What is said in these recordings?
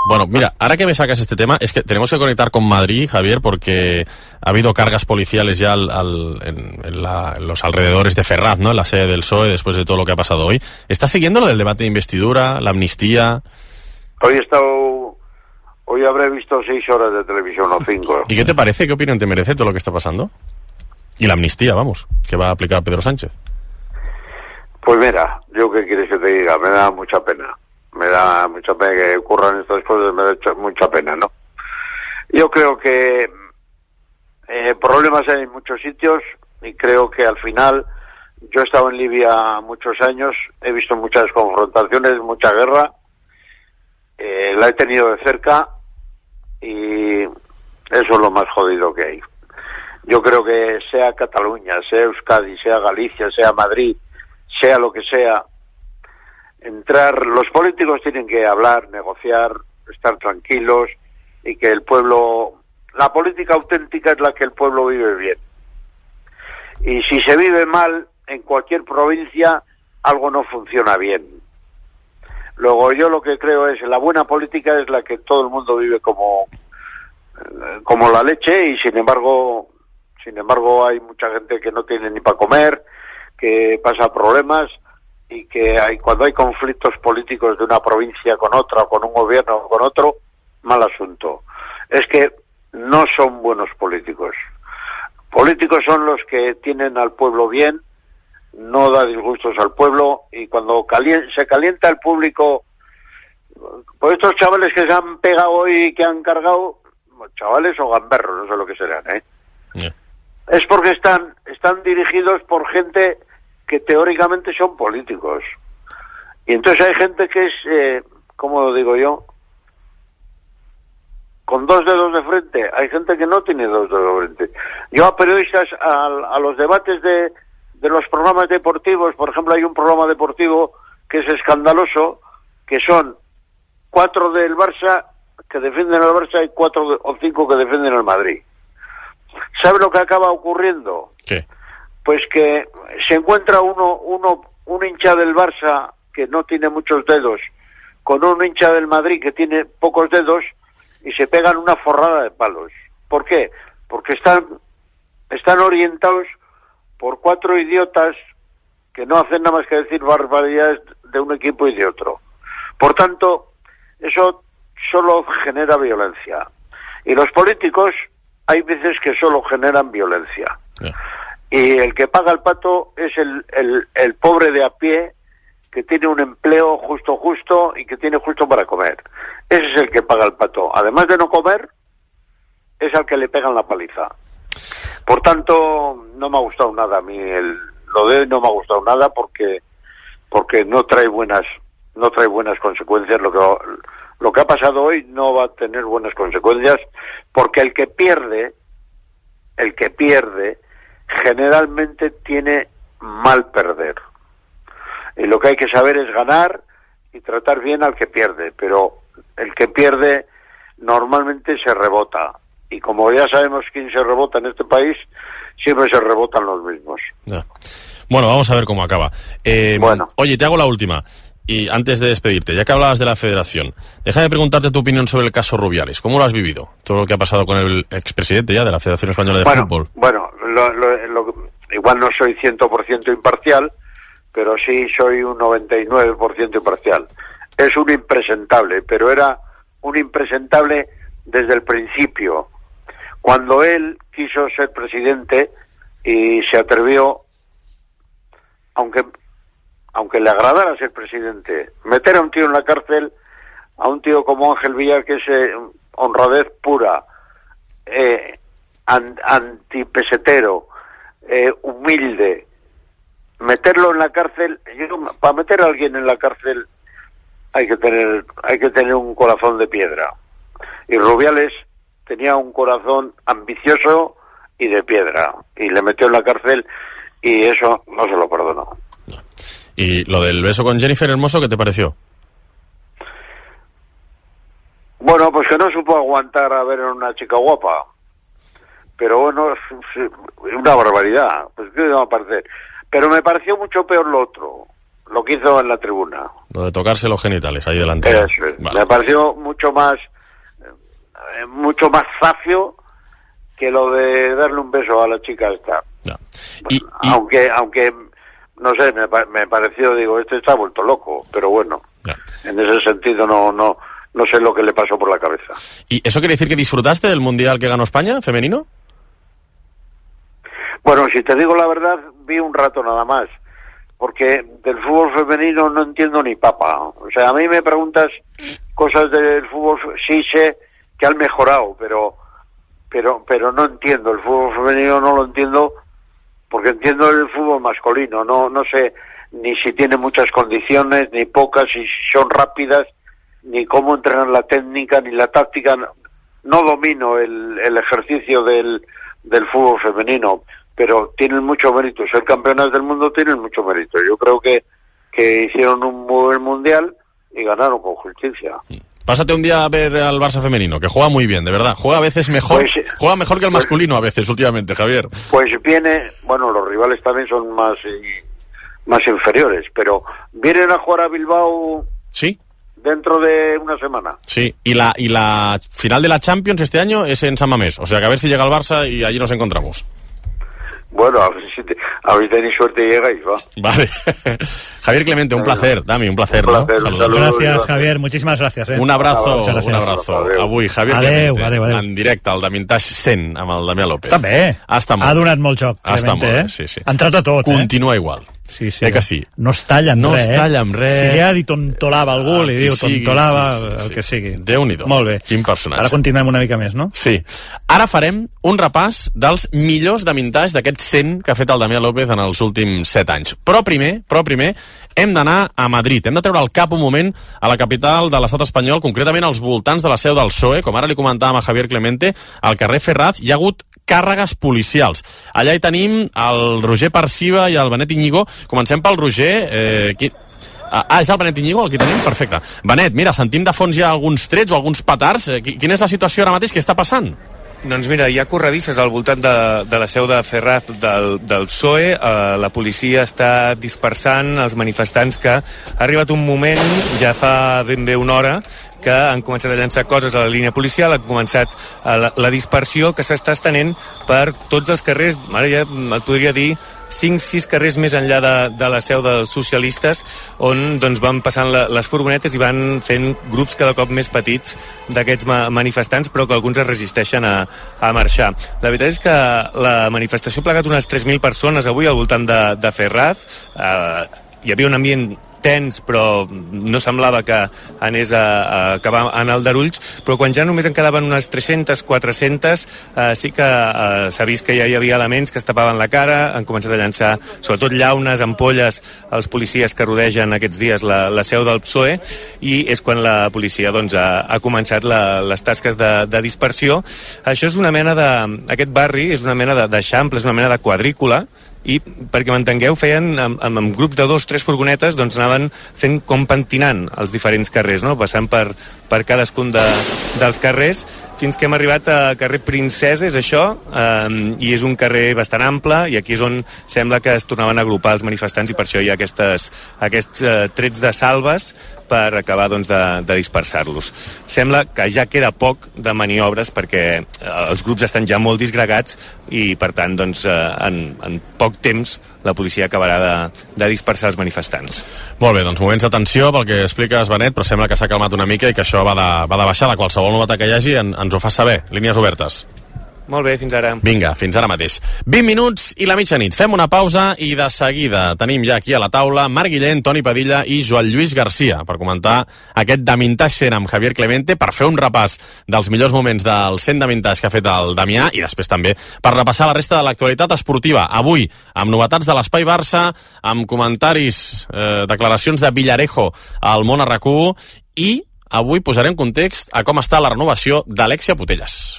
Bueno, mira, ahora que me sacas este tema, es que tenemos que conectar con Madrid, Javier, porque ha habido cargas policiales ya en los alrededores de Ferraz, ¿no? En la sede del PSOE, después de todo lo que ha pasado hoy. ¿Estás siguiendo lo del debate de investidura, la amnistía? Hoy habré visto 6 horas de televisión o 5. ¿Y qué te parece? ¿Qué opinión te merece todo lo que está pasando? Y la amnistía, vamos, que va a aplicar Pedro Sánchez. Pues mira, yo qué quieres que te diga, me da mucha pena. Me da mucha pena que ocurran estas cosas, me da mucha pena, ¿no? Yo creo que problemas hay en muchos sitios y creo que al final, yo he estado en Libia muchos años, he visto muchas confrontaciones, mucha guerra, la he tenido de cerca y eso es lo más jodido que hay. Yo creo que sea Cataluña, sea Euskadi, sea Galicia, sea Madrid, sea lo que sea, los políticos tienen que hablar, negociar, estar tranquilos y que el pueblo, la política auténtica es la que el pueblo vive bien. Y si se vive mal en cualquier provincia, algo no funciona bien. Luego yo lo que creo es, la buena política es la que todo el mundo vive como la leche y sin embargo hay mucha gente que no tiene ni para comer, que pasa problemas y que cuando hay conflictos políticos de una provincia con otra, o con un gobierno o con otro, mal asunto. Es que no son buenos políticos. Políticos son los que tienen al pueblo bien, no da disgustos al pueblo y cuando se calienta el público, pues estos chavales que se han pegado hoy y que han cargado, chavales o gamberros, no sé lo que serán, Yeah. Es porque están dirigidos por gente que teóricamente son políticos. Y entonces hay gente que es, ¿cómo lo digo yo? Con 2 dedos de frente. Hay gente que no tiene 2 dedos de frente. Yo a periodistas, a los debates de los programas deportivos, por ejemplo, hay un programa deportivo que es escandaloso, que son 4 del Barça que defienden al Barça y 4 o 5 que defienden al Madrid. ¿Sabe lo que acaba ocurriendo? ¿Qué? Pues que se encuentra un hincha del Barça que no tiene muchos dedos con un hincha del Madrid que tiene pocos dedos y se pegan una forrada de palos. ¿Por qué? Porque están orientados por 4 idiotas que no hacen nada más que decir barbaridades de un equipo y de otro. Por tanto, eso solo genera violencia. Y los políticos hay veces que solo generan violencia. Yeah. Y el que paga el pato es el pobre de a pie que tiene un empleo justo y que tiene justo para comer. Ese es el que paga el pato. Además de no comer, es al que le pegan la paliza. Por tanto, no me ha gustado nada a mí. Lo de hoy no me ha gustado nada porque no trae buenas consecuencias. Lo que ha pasado hoy no va a tener buenas consecuencias porque el que pierde generalmente tiene mal perder. Y lo que hay que saber es ganar y tratar bien al que pierde, pero el que pierde normalmente se rebota. Y como ya sabemos quién se rebota en este país, siempre se rebotan los mismos. Yeah. Bueno, vamos a ver cómo acaba. Bueno. Oye, te hago la última. Y antes de despedirte, ya que hablabas de la Federación, déjame preguntarte tu opinión sobre el caso Rubiales. ¿Cómo lo has vivido? Todo lo que ha pasado con el expresidente ya de la Federación Española de Fútbol. Bueno, igual no soy 100% imparcial, pero sí soy un 99% imparcial. Es un impresentable, pero era un impresentable desde el principio. Cuando él quiso ser presidente y se atrevió, aunque le agradara ser presidente, meter a un tío en la cárcel, a un tío como Ángel Villar, que es honradez pura, antipesetero, humilde, meterlo en la cárcel, para meter a alguien en la cárcel hay que tener un corazón de piedra. Y Rubiales tenía un corazón ambicioso y de piedra, y le metió en la cárcel y eso no se lo perdonó. ¿Y lo del beso con Jennifer Hermoso, qué te pareció? Bueno, pues que no supo aguantar a ver a una chica guapa. Pero bueno, es una barbaridad. Pues qué me va a parecer. Pero me pareció mucho peor lo otro. lo que hizo en la tribuna. Lo de tocarse los genitales ahí delante. Eso es. Vale. Me pareció mucho más zafio que lo de darle un beso a la chica esta. Ya. Aunque no sé, me pareció, digo, este está vuelto loco, pero bueno, ya. En ese sentido no sé lo que le pasó por la cabeza. ¿Y eso quiere decir que disfrutaste del Mundial que ganó España, femenino? Bueno, si te digo la verdad, vi un rato nada más, porque del fútbol femenino no entiendo ni papa. O sea, a mí me preguntas cosas del fútbol, sí sé que han mejorado, pero no entiendo. El fútbol femenino no lo entiendo, porque entiendo el fútbol masculino. No sé ni si tiene muchas condiciones, ni pocas, si son rápidas, ni cómo entrenan la técnica, ni la táctica. No domino el ejercicio del fútbol femenino, pero tienen mucho mérito. Ser campeonas del mundo tienen mucho mérito. Yo creo que hicieron un muy buen mundial y ganaron con justicia. Pásate un día a ver al Barça femenino, que juega muy bien, de verdad. Juega a veces mejor, juega mejor que el masculino a veces últimamente, Javier. Pues bueno, los rivales también son más inferiores, pero vienen a jugar a Bilbao. Sí. Dentro de una semana. Sí, y la final de la Champions este año es en San Mamés, o sea que a ver si llega el Barça y allí nos encontramos. Bueno, a ver si tenéis suerte y llegáis, va. Vale. Javier Clemente, un placer, Dami, un placer. Gracias, Javier, muchísimas gracias. Un abrazo. Avui, Javier Clemente, en directe al Damintage 100 amb el Damià López. Està bé. Ha donat molt joc, Clemente, sí. Ha entrat a tot, Continua igual. Sí. Que sí. No es talla amb res. Si li ha dit tontolava algú, li diu tontolava, el que sigui. Déu-n'hi-do. Molt bé. Quin personatge. Ara continuem una mica més, no? Sí. Ara farem un repàs dels millors Damintage d'aquests 100 que ha fet el Damià López en els últims 7 anys. Però primer, hem d'anar a Madrid. Hem de treure el cap un moment a la capital de l'estat espanyol, concretament als voltants de la seu del PSOE. Com ara li comentàvem a Javier Clemente, al carrer Ferraz hi ha hagut càrregues policials. Allà hi tenim el Roger Parciva i el Benet Íñigo. Comencem pel Roger. És el Benet Íñigo el que tenim? Perfecte. Benet, mira, sentim de fons ja alguns trets o alguns petards. Quina és la situació ara mateix? Què està passant? Doncs mira, hi ha corredisses al voltant de la seu de Ferraz del PSOE. La policia està dispersant els manifestants, que ha arribat un moment, ja fa ben bé una hora, que han començat a llançar coses a la línia policial, ha començat la dispersió que s'està estenent per tots els carrers. Ara ja et podria dir 5-6 carrers més enllà de la seu dels socialistes, on doncs, van passant les furgonetes i van fent grups cada cop més petits d'aquests manifestants, però que alguns es resisteixen a marxar. La veritat és que la manifestació ha plegat unes 3.000 persones avui al voltant de Ferraz. Hi havia un ambient tens, però no semblava que anés a acabar en aldarulls, però quan ja només en quedaven unes 300, 400, sí que s'ha vist que ja hi havia elements que es tapaven la cara, han començat a llançar sobretot llaunes, ampolles als policies que rodegen aquests dies la seu del PSOE, i és quan la policia doncs, ha començat les tasques de dispersió. Això és una mena aquest barri és una mena d'eixample, és una mena de quadrícula, i perquè m'entengueu, feien amb grups de 2-3 furgonetes, doncs anaven fent com pentinant els diferents carrers, no? Passant per cadascun dels carrers, fins que hem arribat a carrer Princesa, és això, i és un carrer bastant ample, i aquí és on sembla que es tornaven a agrupar els manifestants, i per això hi ha aquests trets de salves per acabar doncs, de dispersar-los. Sembla que ja queda poc de maniobres, perquè els grups estan ja molt disgregats, i per tant doncs, en poc temps la policia acabarà de dispersar els manifestants. Molt bé, doncs moments d'atenció pel que expliques, Benet, però sembla que s'ha calmat una mica i que això va de baixar. De qualsevol novetat que hi hagi ens ho fas saber. Línies obertes. Molt bé, fins ara. Vinga, fins ara mateix. 20 minuts i la mitjanit. Fem una pausa i de seguida tenim ja aquí a la taula Marc Guillén, Toni Padilla i Joan Lluís Garcia per comentar aquest Damintage 100 amb Javier Clemente, per fer un repàs dels millors moments del 100 Damintage que ha fet el Damià, i després també per repassar la resta de l'actualitat esportiva. Avui, amb novetats de l'Espai Barça, amb comentaris, declaracions de Villarejo al Món RAC1, i avui posarem context a com està la renovació d'Alexia Putellas.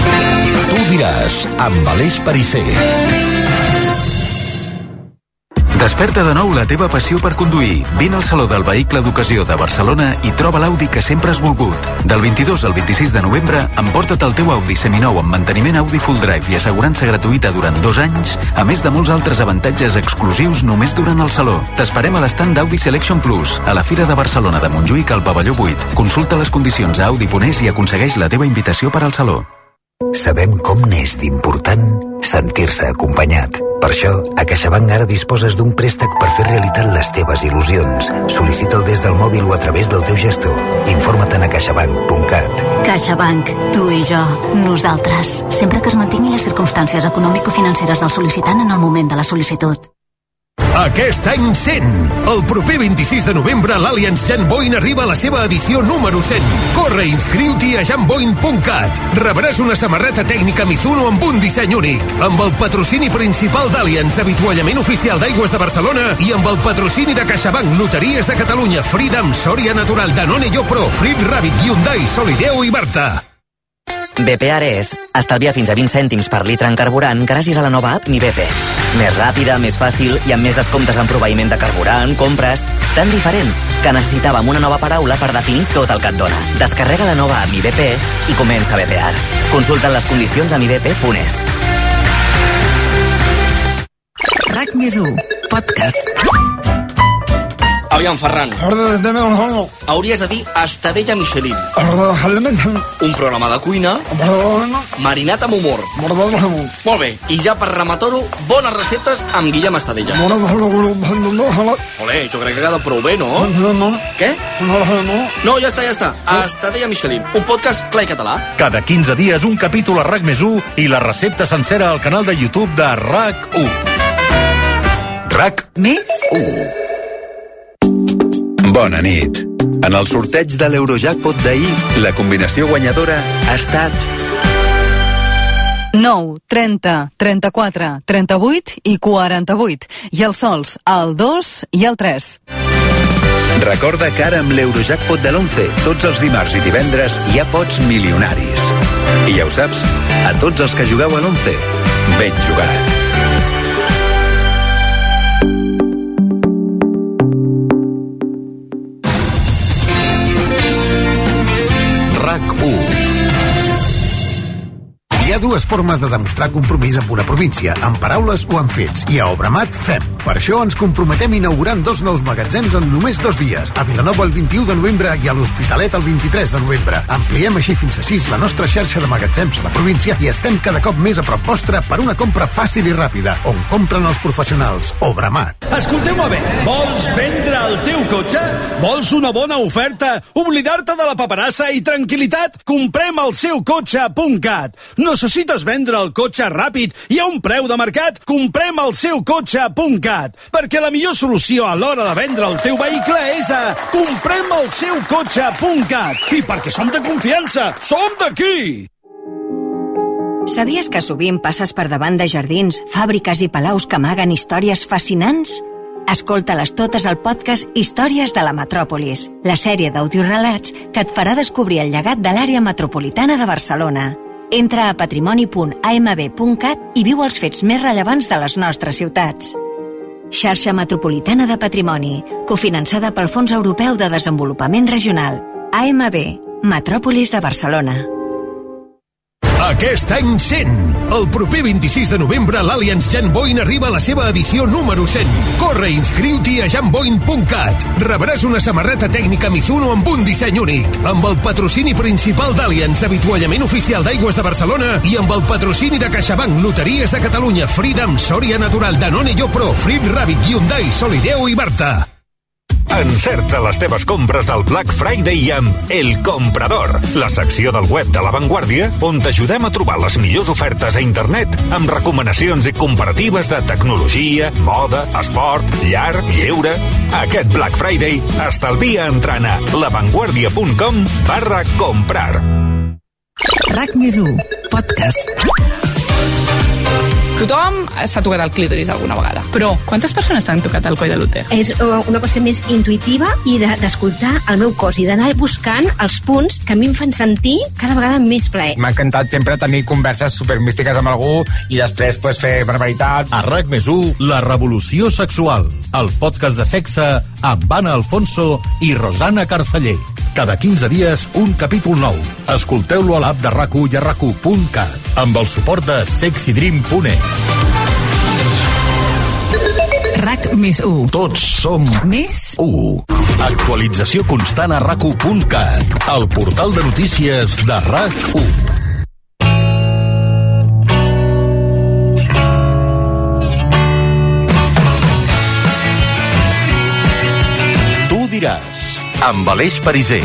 Tu diràs, amb Aleix Perisser. Desperta de nou la teva passió per conduir. Vine al Saló del Vehicle d'Ocasió de Barcelona i troba l'Audi que sempre has volgut. Del 22 al 26 de novembre, emporta't el teu Audi seminou amb manteniment Audi Full Drive i assegurança gratuïta durant 2 anys, a més de molts altres avantatges exclusius només durant el Saló. T'esperem a l'estand d'Audi Selection Plus, a la Fira de Barcelona de Montjuïc al pavelló 8. Consulta les condicions a Audi.es i aconsegueix la teva invitació per al Saló. Sabem com n'és d'important sentir-se acompanyat. Per això, a CaixaBank ara disposes d'un préstec per fer realitat les teves il·lusions. Sol·licita'l des del mòbil o a través del teu gestor. Informa't a caixabank.cat. CaixaBank, tu i jo, nosaltres. Sempre que es mantingui les circumstàncies econòmico-financeres del sol·licitant en el moment de la sol·licitud. Aquest any 100. El proper 26 de novembre l'Allianz Janboin arriba a la seva edició número 100. Corre i inscriu-t'hi a janboin.cat. Rebràs una samarreta tècnica Mizuno amb un disseny únic, amb el patrocini principal d'Allianz, avituallament oficial d'Aigües de Barcelona, i amb el patrocini de CaixaBank, Loteries de Catalunya, Freedom, Sòria Natural, Danone Yopro, Frit Rabbit, Hyundai, Solideo i Barta. BP Ares estalvia fins a 20 cèntims per litre en carburant gràcies a la nova app Mi BP. Més ràpida, més fàcil i amb més descomptes en proveïment de carburant, compres... Tan diferent que necessitàvem una nova paraula per definir tot el que et dona. Descarrega la nova app Mi BP i comença a BPar. Consulta les condicions a mibp.es. RAC+1 Podcast. Aviam, Ferran. Hauries de dir Estadella Michelin. Un programa de cuina marinat amb humor. Molt bé, i ja per rematar-ho, bones receptes amb Guillem Estadella. Olé, jo crec que ha quedat prou bé, no? Què? No, ja està. Estadella Michelin, un podcast clar i català. Cada 15 dies un capítol a RAC+1 i la recepta sencera al canal de YouTube de RAC1. RAC+1. Bona nit. En el sorteig de l'Eurojackpot d'ahir, la combinació guanyadora ha estat 9, 30, 34, 38 i 48. I els sols, el 2 i el 3. Recorda que ara amb l'Eurojackpot de l'11, tots els dimarts i divendres hi ha pots milionaris. I ja ho saps, a tots els que jugueu a l'11, ben jugat. Hi ha dues formes de demostrar compromís amb una província, amb paraules o amb fets, i a Obramat fem. Per això ens comprometem inaugurant 2 nous magatzems en només 2 dies, a Vilanova el 21 de novembre i a l'Hospitalet el 23 de novembre. Ampliem així fins a 6 la nostra xarxa de magatzems a la província i estem cada cop més a prop vostre per una compra fàcil i ràpida, on compren els professionals. Obramat. Escolteu-me bé, vols vendre el teu cotxe? Vols una bona oferta? Oblidar-te de la paperassa i tranquil·litat? Comprem el seu cotxe.cat. Necessites vendre el cotxe ràpid i a un preu de mercat? Comprem el seu cotxe.cat. Perquè la millor solució a l'hora de vendre el teu vehicle és a comprem el seu cotxe.cat. I perquè som de confiança, som d'aquí! Sabies que sovint passes per davant de jardins, fàbriques i palaus que amaguen històries fascinants? Escolta-les totes al podcast Històries de la Metròpolis, la sèrie d'audiorelats que et farà descobrir el llegat de l'àrea metropolitana de Barcelona. Entra a patrimoni.amb.cat i viu els fets més rellevants de les nostres ciutats. Xarxa Metropolitana de Patrimoni, cofinançada pel Fons Europeu de Desenvolupament Regional. AMB, Metròpolis de Barcelona. Aquest any 100. El proper 26 de novembre l'Allianz Janboin arriba a la seva edició número 100. Corre i inscriu-t'hi a janboin.cat. Rebràs una samarreta tècnica Mizuno amb un disseny únic, amb el patrocini principal d'Allianz, avituallament oficial d'Aigües de Barcelona, i amb el patrocini de CaixaBank, Loteries de Catalunya, Freedom, Sòria Natural, Danone Yopro, Frit Rabbit, Hyundai, Solideo i Barta. Encerta les teves compres del Black Friday amb El Comprador, la secció del web de La Vanguardia on t'ajudem a trobar les millors ofertes a internet amb recomanacions i comparatives de tecnologia, moda, esport, llar, lleure. Aquest Black Friday estalvia entrant a lavanguardia.com/comprar. RAC+1 Podcast. Tothom s'ha tocat el clítoris alguna vegada. Però quantes persones s'han tocat el coll de l'úter? És una cosa més intuïtiva i d'escoltar el meu cos i d'anar buscant els punts que a mi em fan sentir cada vegada més plaer. M'ha encantat sempre tenir converses supermístiques amb algú i després fer barbaritat. A RAC+1, La revolució sexual. El podcast de sexe amb Anna Alfonso i Rosana Carceller. Cada 15 dies, un capítol nou. Escolteu-lo a l'app de RAC1 i a RAC1.cat amb el suport de sexydream.es. RAC+1. Tots som més 1. Actualització constant a RAC1.cat, el portal de notícies de RAC1. Tu diràs, amb Aleix Pariser.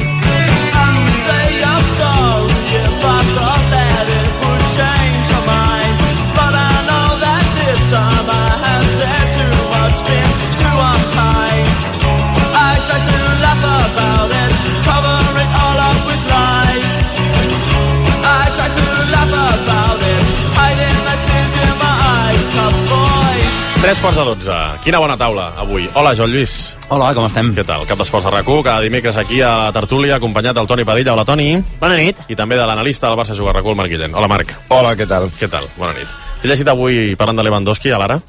Tres quarts de 12. Quina bona taula avui. Hola, Joan Lluís. Hola, com estem? Què tal? Cap d'esports de RAC1, cada dimecres aquí a la tertúlia, acompanyat del Toni Padilla. Hola, Toni. Bona nit. I també de l'analista del Barça Juga RAC1, el Marc Guillén. Hola, Marc. Hola, què tal? Què tal? Bona nit. T'he llegit avui parlant de Lewandowski a l'Ara?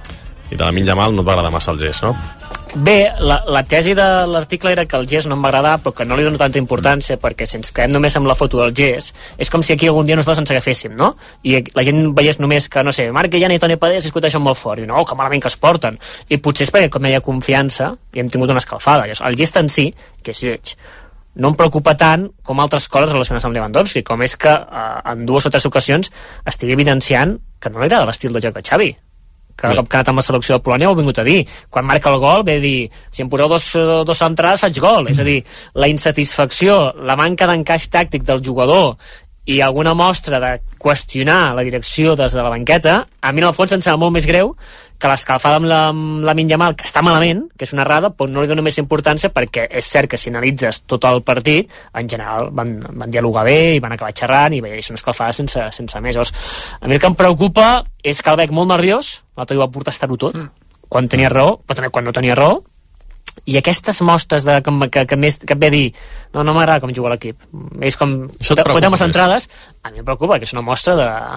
I de Lamine Yamal no et va agradar massa el gest, no? Bé, la tesi de l'article era que el gest no em va agradar, però que no li dono tanta importància, perquè si ens quedem només amb la foto del gest, és com si aquí algun dia nosaltres ens agaféssim, no? I la gent veiés només que, no sé, Marc Guillén i Toni Padilla s'escuteixen molt fort, i no, que malament que es porten. I potser és perquè, com hi ha confiança, i hem tingut una escalfada. El gest en si, que és lleig, no em preocupa tant com altres coses relacionades amb Lewandowski, com és que en 2 o 3 ocasions estigui evidenciant que no li agrada l'estil de joc de Xavi. Cada cop que ha anat amb la selecció de Polònia ho ha vingut a dir. Quan marca el gol ve a dir, si em poseu dos centrals faig gol. És a dir, la insatisfacció, la manca d'encaix tàctic del jugador i alguna mostra de qüestionar la direcció des de la banqueta, a mi en el fons em sembla molt més greu que l'escalfada amb Lamine Yamal, que està malament, que és una errada, però no li dono més importància perquè és cert que si analitzes tot el partit, en general van dialogar bé i van acabar xerrant i és una escalfada sense més. A mi el que em preocupa és que el veig molt nerviós, l'altre dia va portar estar-ho tot, quan tenia raó, però també quan no tenia raó, i aquestes mostres que et ve a dir no m'agrada com juga l'equip, és com fotem les entrades, a mi em preocupa que és una mostra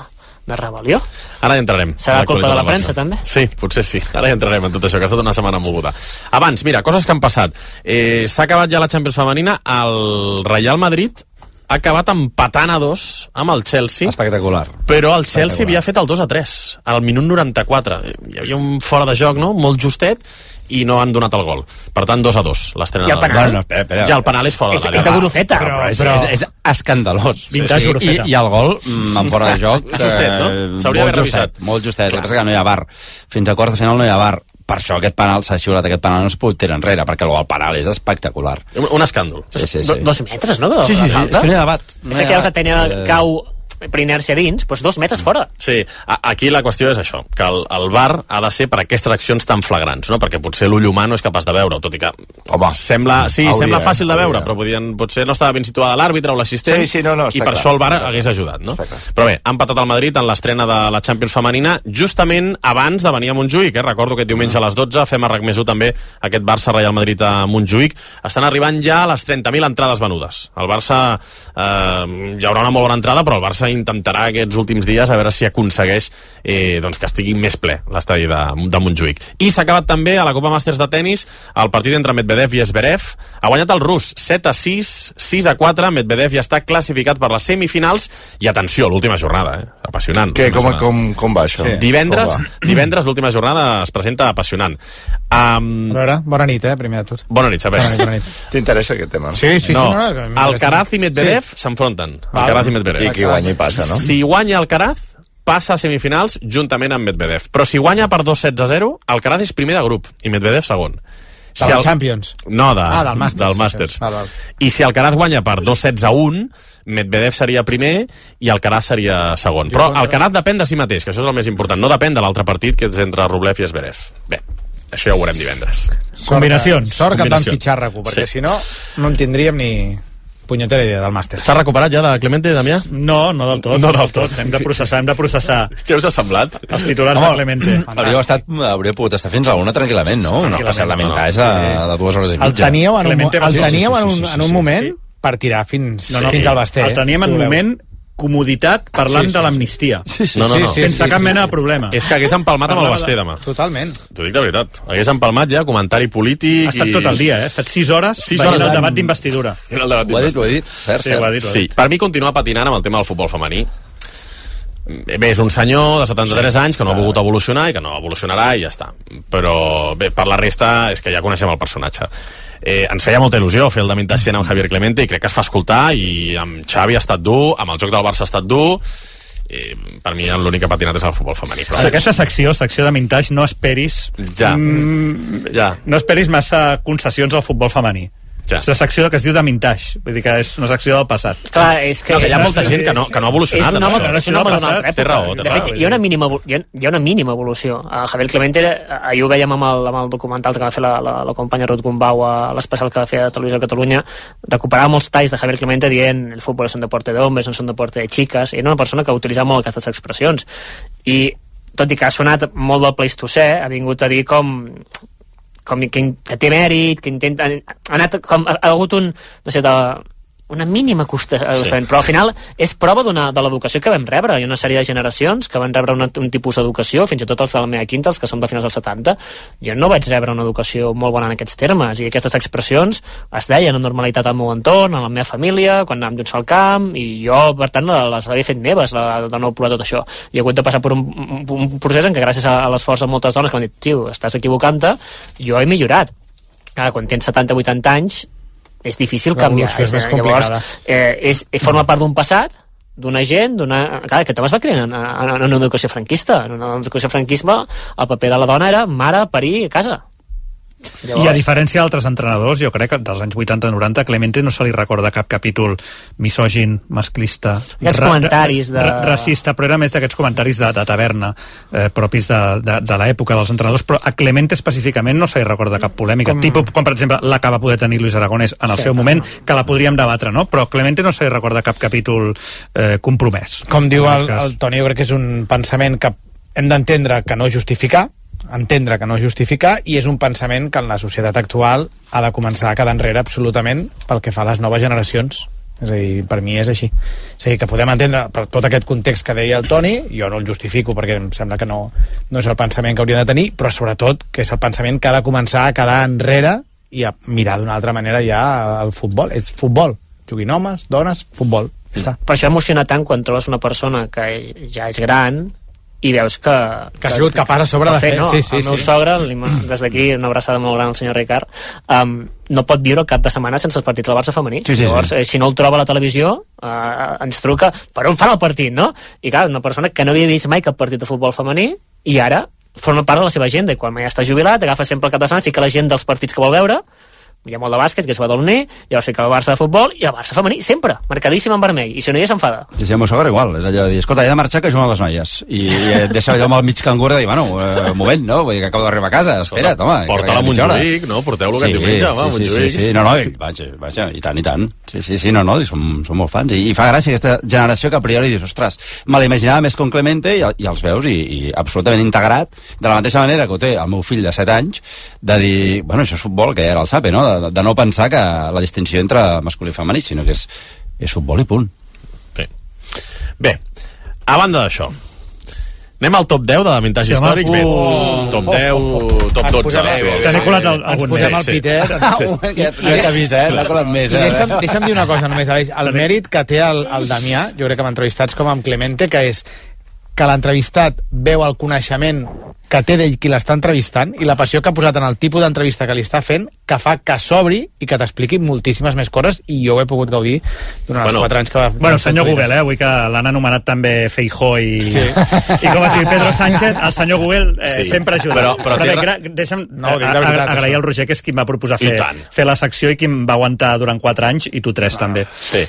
de rebel·lió. Ara hi entrarem. Serà culpa de la premsa, també? Sí, potser sí. Ara hi entrarem en tot això, que ha estat una setmana moguda. Abans, mira, coses que han passat. S'ha acabat ja la Champions femenina, el Real Madrid ha acabat empatant a 2 amb el Chelsea. Espectacular. Però el Chelsea havia fet el 2-3 al minut 94. Hi havia un fora de joc, no?, molt justet, i no han donat el gol. Per tant, 2-2 l'estrena. I el penal? No, espera. Ja el penal és fora de l'àrea. És de Guruceta. Però és escandalós. Vintage Guruceta. I el gol en fora de joc justet, no? S'hauria d'haver revisat. Molt justet. El que passa que no hi ha VAR. Fins a quarts de final no hi ha VAR. Per això aquest penal s'ha xiulat, aquest penal no es pot tirar enrere, perquè el penal és espectacular. Un escàndol. Sí. 2 metres, no? Sí, és que no hi ha debat. És que la tenia cau per inèrcia dins, doncs 2 metres fora. Sí, aquí la qüestió és això, que el VAR ha de ser per aquestes accions tan flagrants, no? Perquè potser l'ull humà no és capaç de veure, tot i que sembla fàcil de veure, però potser no estava ben situada l'àrbitre o l'assistent, i per això el VAR hagués ajudat, no? Però bé, ha empatat el Madrid en l'estrena de la Champions femenina, justament abans de venir a Montjuïc, recordo aquest diumenge a les 12, fem a RAC+1 també aquest Barça-Real Madrid a Montjuïc. Estan arribant ja a les 30.000 entrades venudes. El Barça hi haurà una molt bona entrada, però el Barça intentarà aquests últims dies a veure si aconsegueix que estigui més ple l'estadi de Montjuïc. I s'ha acabat també a la Copa Màsters de tenis el partit entre Medvedev i Zverev. Ha guanyat el rus 7-6, 6-4. Medvedev ja està classificat per les semifinals i atenció, l'última jornada, apassionant. Com va això? Sí. Divendres l'última jornada es presenta apassionant. A veure, bona nit, primer de tot. Bona nit, Xavier. T'interessa aquest tema? Sí. Alcaraz i Medvedev s'enfronten. Alcaraz i Medvedev. I qui guanya i passa, no? Si guanya Alcaraz, passa a semifinals juntament amb Medvedev. Però si guanya per 2-7-0, Alcaraz és primer de grup i Medvedev segon. Del Champions? No, del Masters. I si Alcaraz guanya per 2-7-1, Medvedev seria primer i Alcaraz seria segon. Però Alcaraz depèn de si mateix, que això és el més important. No depèn de l'altre partit, que és entre Rublev i Zverev. Bé, això ja ho veurem divendres. Combinacions. Sort que et van fitxar, RAC1, perquè si no en tindríem ni punyetera idea del màster. Està recuperat ja de Clemente, Damià? No del tot. No del tot. Hem de processar. Què us ha semblat? Els titulars de Clemente. Hauria pogut estar fins a la 1 tranquil·lament, no? No has passat la mintage de 2 hores i mitja. El teníeu en un moment per tirar fins al Basté. El teníem en un moment comoditat parlant de l'amnistia. Sense cap mena de problema. És que hagués empalmat amb el Basté demà. Totalment. T'ho dic de veritat. Hagués empalmat ja, comentari polític... Ha estat tot el dia, Ha estat 6 hores veient el debat d'investidura. Ho he dit. Cert. Sí, per mi continua patinant amb el tema del futbol femení. Bé, és un senyor de 73 anys que no ha volgut evolucionar i que no evolucionarà i ja està. Però bé, per la resta és que ja coneixem el personatge. Ens feia molta il·lusió fer el de Vintage 100 amb Javier Clemente i crec que es fa escoltar, i amb Xavi ha estat dur, amb el joc del Barça ha estat dur. Per mi l'únic que ha patinat és el futbol femení. En aquesta secció de Vintage, no esperis no esperis massa concessions al futbol femení. És una secció que es diu de Vintage, vull dir que és una secció del passat. Clar, és que hi ha molta gent que no ha evolucionat. És un home d'una altra època. Té raó. De fet, hi ha una mínima evolució. Javier Clemente, ahir ho vèiem amb el documental que va fer la companya Ruth Gumbau a l'especial que va fer a Televisió de Catalunya, recuperava molts talls de Javier Clemente dient el futbol és un deporte d'homes, no és un deporte de xiques. Era una persona que utilitzava molt aquestes expressions. I tot i que ha sonat molt del Pleistocè, ha vingut a dir que té mèrit, que intenta... Ha hagut una mínima acostament, però al final és prova de l'educació que vam rebre. Hi ha una sèrie de generacions que van rebre un tipus d'educació, fins i tot els de la meva quinta, els que són de finals dels 70. Jo no vaig rebre una educació molt bona en aquests termes, i aquestes expressions es deien amb normalitat al meu entorn, a la meva família, quan anàvem junts al camp, i jo, per tant, les havia fet meves, de no plorar tot això. I he hagut de passar per un procés en què, gràcies a l'esforç de moltes dones que m'han dit, tio, estàs equivocant-te, jo he millorat. Quan tens 70-80 anys, és difícil canviar. Llavors, forma part d'un passat, d'una gent, que també es va crear en una educació franquista. En una educació franquisme, el paper de la dona era mare, parir, a casa. Llavors... I a diferència d'altres entrenadors, jo crec que dels anys 80-90 a Clemente no se li recorda cap capítol misògin, masclista, comentaris racista, però era més d'aquests comentaris de taverna propis de l'època dels entrenadors, però a Clemente específicament no se li recorda cap polèmica, tipus com per exemple la que va poder tenir Luis Aragonès en el seu moment, que la podríem debatre, no? Però a Clemente no se li recorda cap capítol compromès. Com diu el Toni, jo crec que és un pensament que hem d'entendre que no justificar, i és un pensament que en la societat actual ha de començar a quedar enrere absolutament pel que fa a les noves generacions. És a dir, per mi és així. És a dir, que podem entendre per tot aquest context que deia el Toni, jo no el justifico perquè em sembla que no és el pensament que hauria de tenir, però sobretot que és el pensament que ha de començar a quedar enrere i a mirar d'una altra manera ja el futbol. És futbol. Juguin homes, dones, futbol. Ja està. Per això emociona tant quan trobes una persona que ja és gran i veus que ha sigut capaç a sobre de fer. No? El meu sogre, des d'aquí una abraçada molt gran al senyor Ricard, no pot viure el cap de setmana sense els partits del Barça femení. Llavors, si no el troba a la televisió, ens truca per on fan el partit, no? I clar, una persona que no havia vist mai cap partit de futbol femení i ara forma part de la seva agenda, i quan ja està jubilat agafa sempre el cap de setmana, fica l'agenda dels partits que vol veure. Hi ha molt de bàsquet, que és badaloner, llavors fica el Barça de futbol i el Barça femení, sempre, marcadíssim en vermell, i si no hi és s'enfada. Sí, el meu sogre igual, és allò de dir, escolta, he de marxar que juguen les noies, i et deixa allò amb el mig cangur de dir, bueno, un moment, no? Vull dir que acabo d'arribar a casa, espera't, home. Porta-la a Montjuïc, no? Porteu-lo aquest diumenge, home, a Montjuïc. Sí, no, vaja, i tant. Sí, no, som molt fans, i fa gràcia aquesta generació que a priori dius, ostres, me l'imaginava més com Clemente, i els veus, i absolutament integrat, de la mateixa manera que ho té el meu fill de 7 anys, de dir, bueno, això és futbol, que era el sape, no? De no pensar que la distinció entre masculí i femení, sinó que és futbol i punt. Sí. Bé, a banda d'això, anem al top 10 de la Vintage Històric. Bé, top 10, top 12. T'he colat ens posem el Peter. Ja t'he vist, l'ha colat més. Deixa'm dir una cosa només, Aleix. El mèrit que té el Damià, jo crec que amb entrevistats com amb Clemente, que és que l'entrevistat veu el coneixement que té d'ell qui l'està entrevistant i la passió que ha posat en el tipus d'entrevista que li està fent, que fa que s'obri i que t'expliqui moltíssimes més coses, i jo ho he pogut gaudir durant els 4 anys que va... Bueno, senyor Google, avui que l'han anomenat també Feijó i com es diu Pedro Sánchez, el senyor Google sempre ajuda. Però deixa'm agrair al Roger, que és qui em va proposar fer la secció i qui em va aguantar durant 4 anys, i tu 3 també. Sí.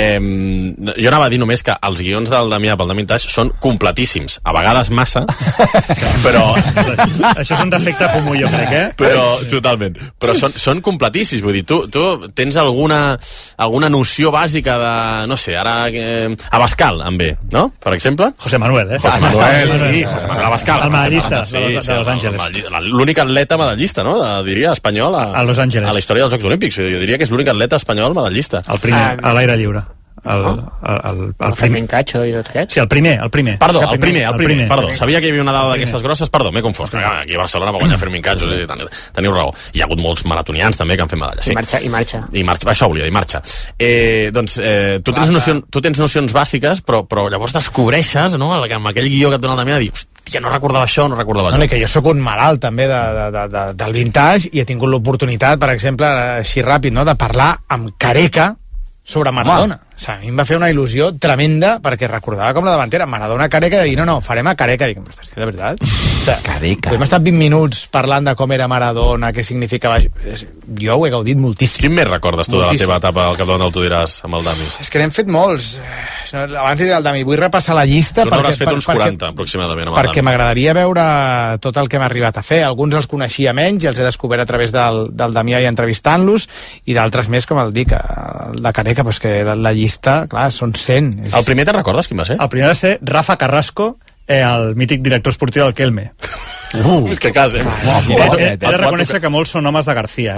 Jo anava a dir només que els guions del Damià pel de Vintage són completíssims, a vegades massa, però això és un defecte comú, jo crec, Però, totalment. Però són completíssims, vull dir, tu tens alguna noció bàsica de, no sé, ara Abascal, en B, no? Per exemple? José Manuel, José Manuel, sí, José Manuel Abascal. El medallista de Los Ángeles. L'únic atleta medallista, no? Diria, espanyol a Los Ángeles. A la història dels Jocs Olímpics. Jo diria que és l'únic atleta espanyol medallista. El primer, a l'aire lliure. El Fermín Cacho i tot aquest? Sí, el primer. Perdó, el primer. Perdó, sabia que hi havia una dada d'aquestes grosses, perdó, m'he confós. Aquí a Barcelona va guanyar Fermín Cacho, teniu raó. Hi ha hagut molts maratonians també que han fet medalles. I marxa. Això volia dir, marxa. Doncs tu tens nocions bàsiques, però llavors descobreixes, no?, amb aquell guió que et dona el Damià, de dir, hòstia, no recordava això, no recordava allò. No, que jo sóc un malalt també del vintage i he tingut l'oportunitat, per exemple, així ràpid, no?, de parlar amb Careca sobre Maradona. O sigui, a mi em va fer una il·lusió tremenda perquè recordava com la davantera Maradona Careca, de dir, no, farem a Careca. Dic, però de veritat? O sigui, Careca. Hem estat 20 minuts parlant de com era Maradona, què significava... Jo ho he gaudit moltíssim. Quin més recordes tu de la teva etapa al capdavant del Tu diràs amb el Dami? És que n'hem fet molts. Abans de dir el Dami, vull repassar la llista... Tu n'hauràs fet uns 40, aproximadament, amb el Dami. Perquè m'agradaria veure tot el que hem arribat a fer. Alguns els coneixia menys i els he descobert a través del Damià i entrevistant-los, i d'altres més, com el dic, el de Careca, doncs que la llista, clar, són 100. El primer te'n recordes quin va ser? El primer va ser Rafa Carrasco, el mític director esportiu del Kelme. És que cas, He de reconèixer que molts són homes de García,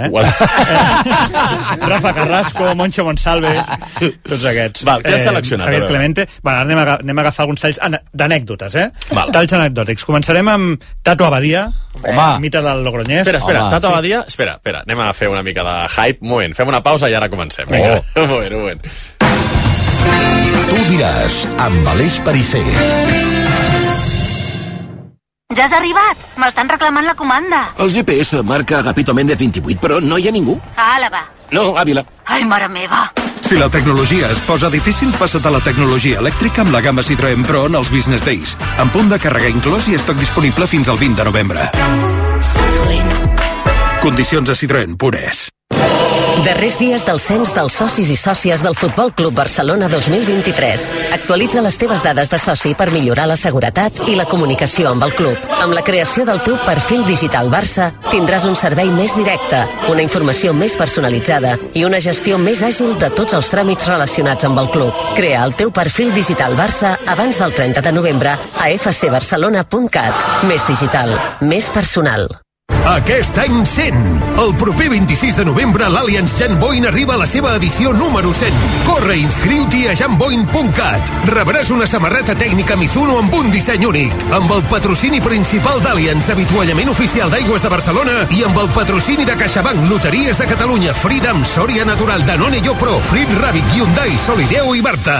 Rafa Carrasco, Moncho Monsalve, tots aquests. Val, què has seleccionat? Javier Clemente. Bueno, anem a agafar alguns talls d'anècdotes, talls anecdòtics. Començarem amb Tato Abadia, mite del Logroñés. Espera, Tato Abadia, espera, anem a fer una mica de hype. Un moment, fem una pausa i ara comencem. Vinga, un moment. Tu diràs, amb Aleix Pariser. Ja has arribat? M'estan reclamant la comanda. El GPS marca Agapito Méndez 28, però no hi ha ningú. A Àlava. No, Àvila. Ai, mare meva. Si la tecnologia es posa difícil, passa't a la tecnologia elèctrica amb la gamma Citroën Pro en els Business Days. Amb punt de càrrega inclòs i estoc disponible fins al 20 de novembre. Condicions a Citroën.es. Darrers dies del cens dels socis i sòcies del Futbol Club Barcelona 2023. Actualitza les teves dades de soci per millorar la seguretat i la comunicació amb el club. Amb la creació del teu perfil digital Barça, tindràs un servei més directe, una informació més personalitzada i una gestió més àgil de tots els tràmits relacionats amb el club. Crea el teu perfil digital Barça abans del 30 de novembre a fcbarcelona.cat. Més digital, més personal. Aquest any 100. El proper 26 de novembre l'Allianz Jan Boyn arriba a la seva edició número 100. Corre i inscriu-t'hi a janboyn.cat. Rebràs una samarreta tècnica Mizuno amb un disseny únic, amb el patrocini principal d'Allianz, avituallament oficial d'Aigües de Barcelona, i amb el patrocini de CaixaBank, Loteries de Catalunya, Freedom, Soria Natural, Danone Yopro, Frit Rabbit, Hyundai, Solideo i Barta.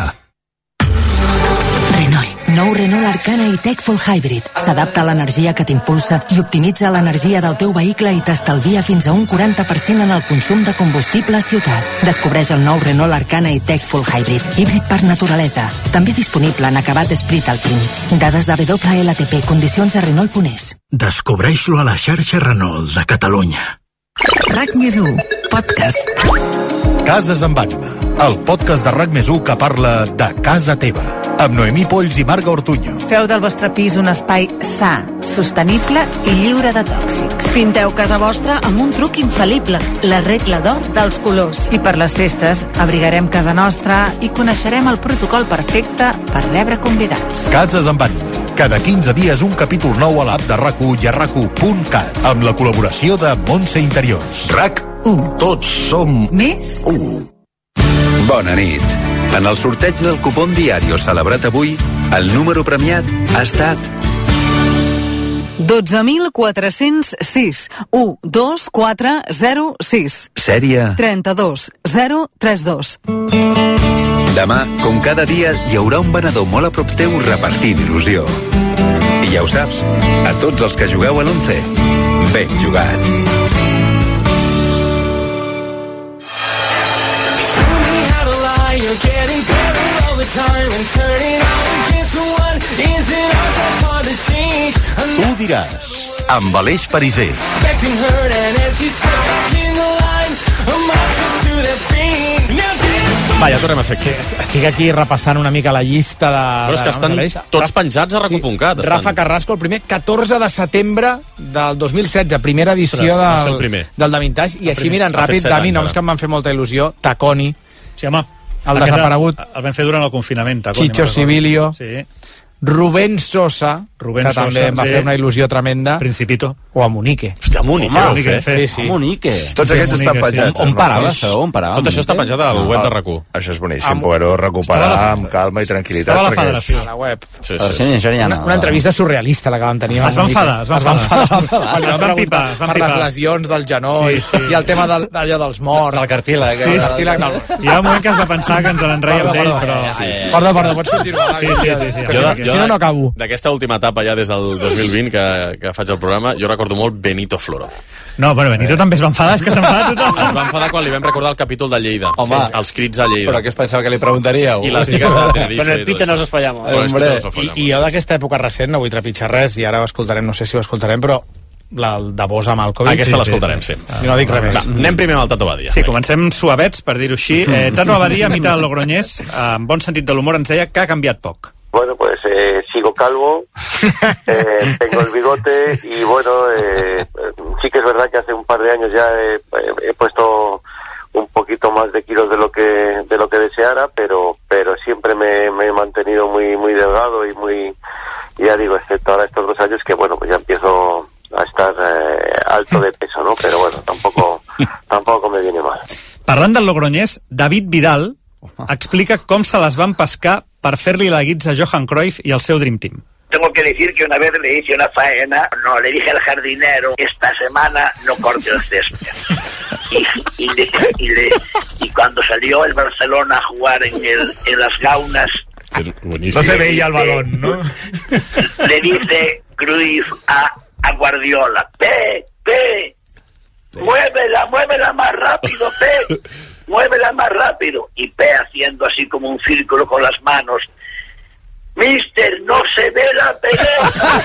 Nou Renault Arcana i-Tech Full Hybrid. S'adapta a l'energia que t'impulsa i optimitza l'energia del teu vehicle i t'estalvia fins a un 40% en el consum de combustible a ciutat. Descobreix el nou Renault Arcana i-Tech Full Hybrid. Híbrid per naturalesa. També disponible en acabat Esprit Alpine. Dades de WLTP. Condicions a Renault.es. Descobreix-lo a la xarxa Renault de Catalunya. RAC més 1. Podcast. Cases amb ànima. El podcast de RAC més 1 que parla de casa teva. Amb Noemí Polls i Marga Ortuño. Feu del vostre pis un espai sa, sostenible i lliure de tòxics. Pinteu casa vostra amb un truc infal·lible, la regla d'or dels colors. I per les festes abrigarem casa nostra i coneixerem el protocol perfecte per rebre convidats. Cases amb ànima. Cada 15 dies un capítol nou a l'app de RAC1 i a RAC1.cat, amb la col·laboració de Montse Interiors. RAC1. Tots som més 1. Bona nit. En el sorteig del cupón Diario celebrat avui, el número premiat ha estat 12.406 12406. Sèrie 32032. Demà, com cada dia, hi haurà un venedor molt a prop teu repartint il·lusió. I ja ho saps, a tots els que jugueu a l'11, ben jugat. You're getting better all the time and turning on this one isn't all that hard to change. Tu diràs, amb Aleix Pariser. Expecting her and as she stepped in the line, a march to that beat. Now dance Va, ja tornem a secció. Estic aquí repassant una mica la llista de... Però és que estan tots penjats a RAC1.cat. Rafa Carrasco, el primer 14 de setembre del 2016, primera edició del Da Vintage, i així mirant ràpid, Dami, noms que em van fer molta il·lusió, Taconi, sí, home, el desaparegut, el vam fer durant el confinament, Taconi, Chicho Sibilio, sí. Rubén Sosa, que també em va fer una il·lusió tremenda, Principito, o a Monique. Hòstia, Monique. Sí. Monique. Tots aquests estan penjats. On parava això? Tot això està penjat al web de RAC1. Això és boníssim, poder-ho recuperar amb calma i tranquil·litat. Estava a la federació, a la web. Una entrevista surrealista la que vam tenir. Es van enfadar. Per les lesions del genoll i el tema d'allò dels morts. Del cartílag. Hi ha un moment que es va pensar que ens n'enreia amb ell, però... Perdó, pots continuar. Si no acabo. D'aquesta última etapa ja des del 2020 que faig el programa, jo recordo molt Benito Floro. No, bueno, Benito també es va enfadar, és que s'enfada tothom. Es va enfadar quan li vam recordar el capítol de Lleida. Home, els crits a Lleida. Però què es pensava que li preguntaríeu? I les digues de Tenerife. Con el pito nos fallamos. I jo d'aquesta època recent no vull trepitjar res, i ara ho escoltarem, no sé si ho escoltarem, però el de Bosa Malkovich... Aquesta l'escoltarem, sí. I no dic res més. Anem primer amb el Tato Badia. Sí, comencem suavets, per dir-ho així. Tato Badia, a mitjà del Logroñés, amb bon sentit de l'humor, ens deia que ha canviat poc. Bueno, pues sigo calvo, tengo el bigote y bueno, sí que es verdad que hace un par de años ya he puesto un poquito más de kilos de lo que deseara, pero siempre me he mantenido muy delgado y ya digo, excepto ahora estos 2 años que bueno, pues ya empiezo a estar alto de peso, ¿no? Pero bueno, tampoco me viene mal. Parlant del Logroñés, David Vidal explica com se les van pescar per fer-li la guitza a Johan Cruyff i el seu Dream Team. Tengo que decir que una vez le hice una faena, le dije al jardinero, esta semana no corte el césped. Y cuando salió el Barcelona a jugar en las Gaunas, no se veía el balón, ¿no? Le dice Cruyff a Guardiola, Pe, muévela más rápido, Pe. Muévela más rápido. Y P haciendo así como un círculo con las manos. Mister, no se ve la pelota.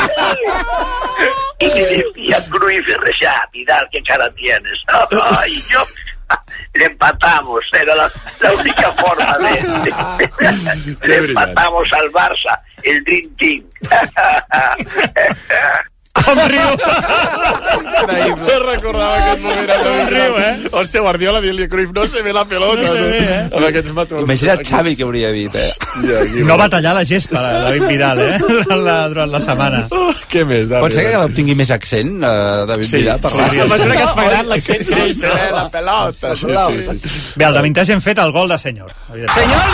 Y me decía Cruyff, Vidal, ¿qué cara tienes? Ay, yo... Le empatamos, era la única forma de le empatamos al Barça, el Dream Team. Com riu! No recordava aquest moment. Com riu, Hòstia, Guardiola dient-li a Cruyff, no se ve la pelota. Amb aquests matons. Imagina Xavi que hauria dit, No va tallar la gespa, David Vidal, durant la setmana. Què més, David? Pot ser que l'obtingui més accent, David Vidal? Sí, a mesura que es fa gran, l'accent creix. Se ve la pelota. Bé, al Da Vintage hem fet el gol de senyor. ¡Señor,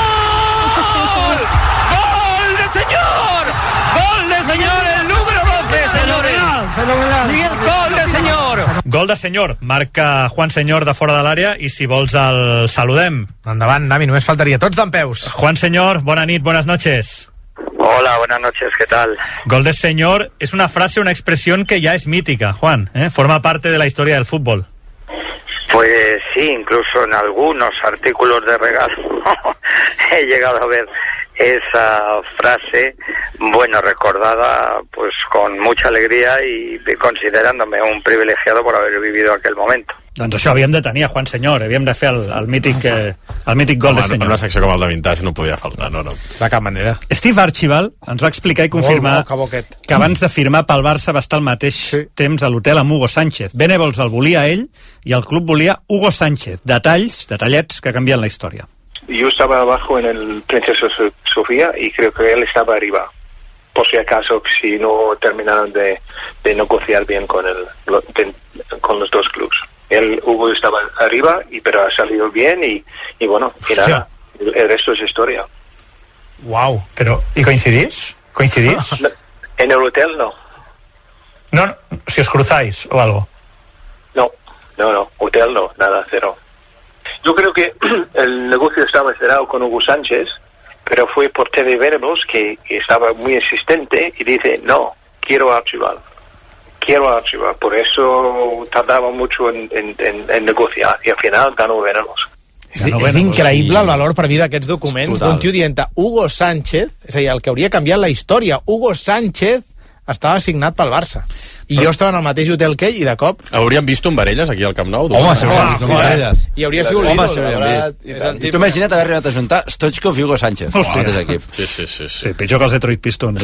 gol! ¡Gol de señor! ¡Gol de señor! El número 12, señores. ¡Y el gol de señor! Gol de senyor. Marca Juan Señor de fora de l'àrea i si vols el saludem. Endavant, Dami, només faltaria. Tots d'empeus. Juan Señor, bona nit, buenas noches. Hola, buenas noches, ¿qué tal? Gol de señor es una frase, una expresión que ya es mítica, Juan. Forma parte de la historia del fútbol. Pues sí, incluso en algunos artículos de regalo he llegado a ver esa frase, bueno, recordada pues con mucha alegría y considerándome un privilegiado por haber vivido aquel momento. Doncs això havíem de tenir a Juan Señor, havíem de fer el mític gol de senyor. En una secció com el de Vintage no podia faltar, no. De cap manera. Steve Archibald ens va explicar i confirmar que abans de firmar pel Barça va estar al mateix temps a l'hotel amb Hugo Sánchez. Venables el volia ell i el club volia Hugo Sánchez. Detallets que canvien la història. Yo estaba abajo en el Princesa Sofía y creo que él estaba arriba. Por si acaso, si no terminaron de negociar bien con los dos clubes. Hugo estaba arriba, pero ha salido bien y bueno, y nada, el resto es historia. Wow, pero ¿y coincidís? En el hotel no. No, si os cruzáis o algo. No, hotel no, nada, cero. Yo creo que el negocio estaba cerrado con Hugo Sánchez, pero fue por Teddy Venables que estaba muy insistente y dice, no, quiero a Archibald. Por eso tardaba mucho en negociar y al final ganó Venables. És increïble el valor per mi d'aquests documents d'un tio dient Hugo Sánchez, és a dir, el que hauria canviat la història. Hugo Sánchez estava assignat pel Barça. I jo estava en el mateix hotel que ell i de cop... Hauríem vist un Varelles aquí al Camp Nou? Home, si hauríem vist un Varelles. I hauria sigut l'ídol. I tu imagina't haver arribat a juntar Stoichkov i Hugo Sánchez. Hòstia. Sí, pitjor que els Detroit Pistons.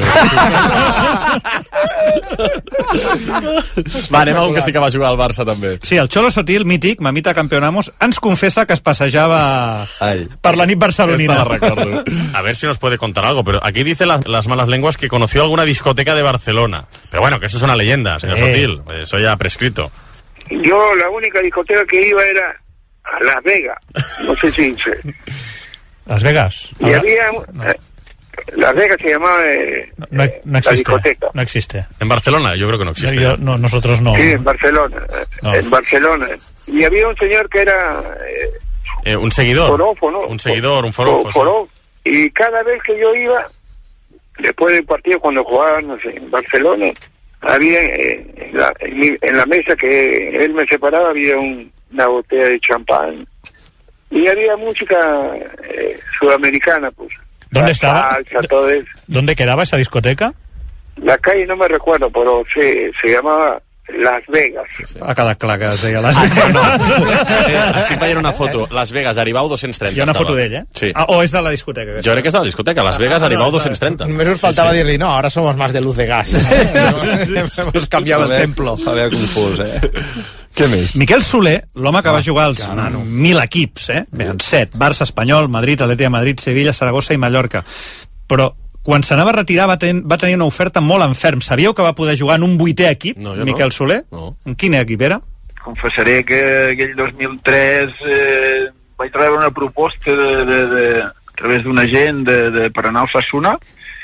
Va, anem a un que sí que va jugar al Barça també. Sí, el Cholo Sotil, mític, mamita campeonamos, ens confessa que es passejava per la nit barcelonina. Esta la recuerdo. A ver si nos puede contar algo, pero aquí dice las malas lenguas que conoció alguna discoteca de Barcelona. Pero bueno, que eso es una leyenda, señor Sotil. Eso ya prescrito. Yo la única discoteca que iba era a Las Vegas. No sé si... Las Vegas. Y había... Las Vegas se llamaba no la discoteca. No existe. En Barcelona, yo creo que no existe. Nosotros no. Sí, en Barcelona. No. En Barcelona. Y había un señor que era... un seguidor. Forófono. Un seguidor, un forófono. Y cada vez que yo iba, después del partido, cuando jugaban, no sé, en Barcelona, había en la mesa que él me separaba, había una botella de champán. Y había música sudamericana, pues. ¿Dónde estaba? Salsa, todo eso. ¿Dónde quedaba esa discoteca? La calle no me recuerdo, pero se llamaba Las Vegas. Ha quedat clar que es deia Las Vegas. Estic veient una foto. Las Vegas, Aribau 230. Hi ha una foto d'ell, Sí. O és de la discoteca? Jo crec que és de la discoteca. Las Vegas, Aribau 230. Només us faltava dir-li, no, ahora somos más de luz de gas. Hemos cambiado el templo. S'havia confús, Què més? Miquel Soler, l'home que va jugar als 1.000 equips, Bé, en 7, Barça, Espanyol, Madrid, Atlètic de Madrid, Sevilla, Saragossa i Mallorca. Però quan s'anava a retirar va tenir una oferta molt enferm. Sabíeu que va poder jugar en un 8è equip, Miquel Soler? No. En quin equip era? Confessaré que aquell 2003 vaig rebre una proposta a través d'un agent per anar al Osasuna,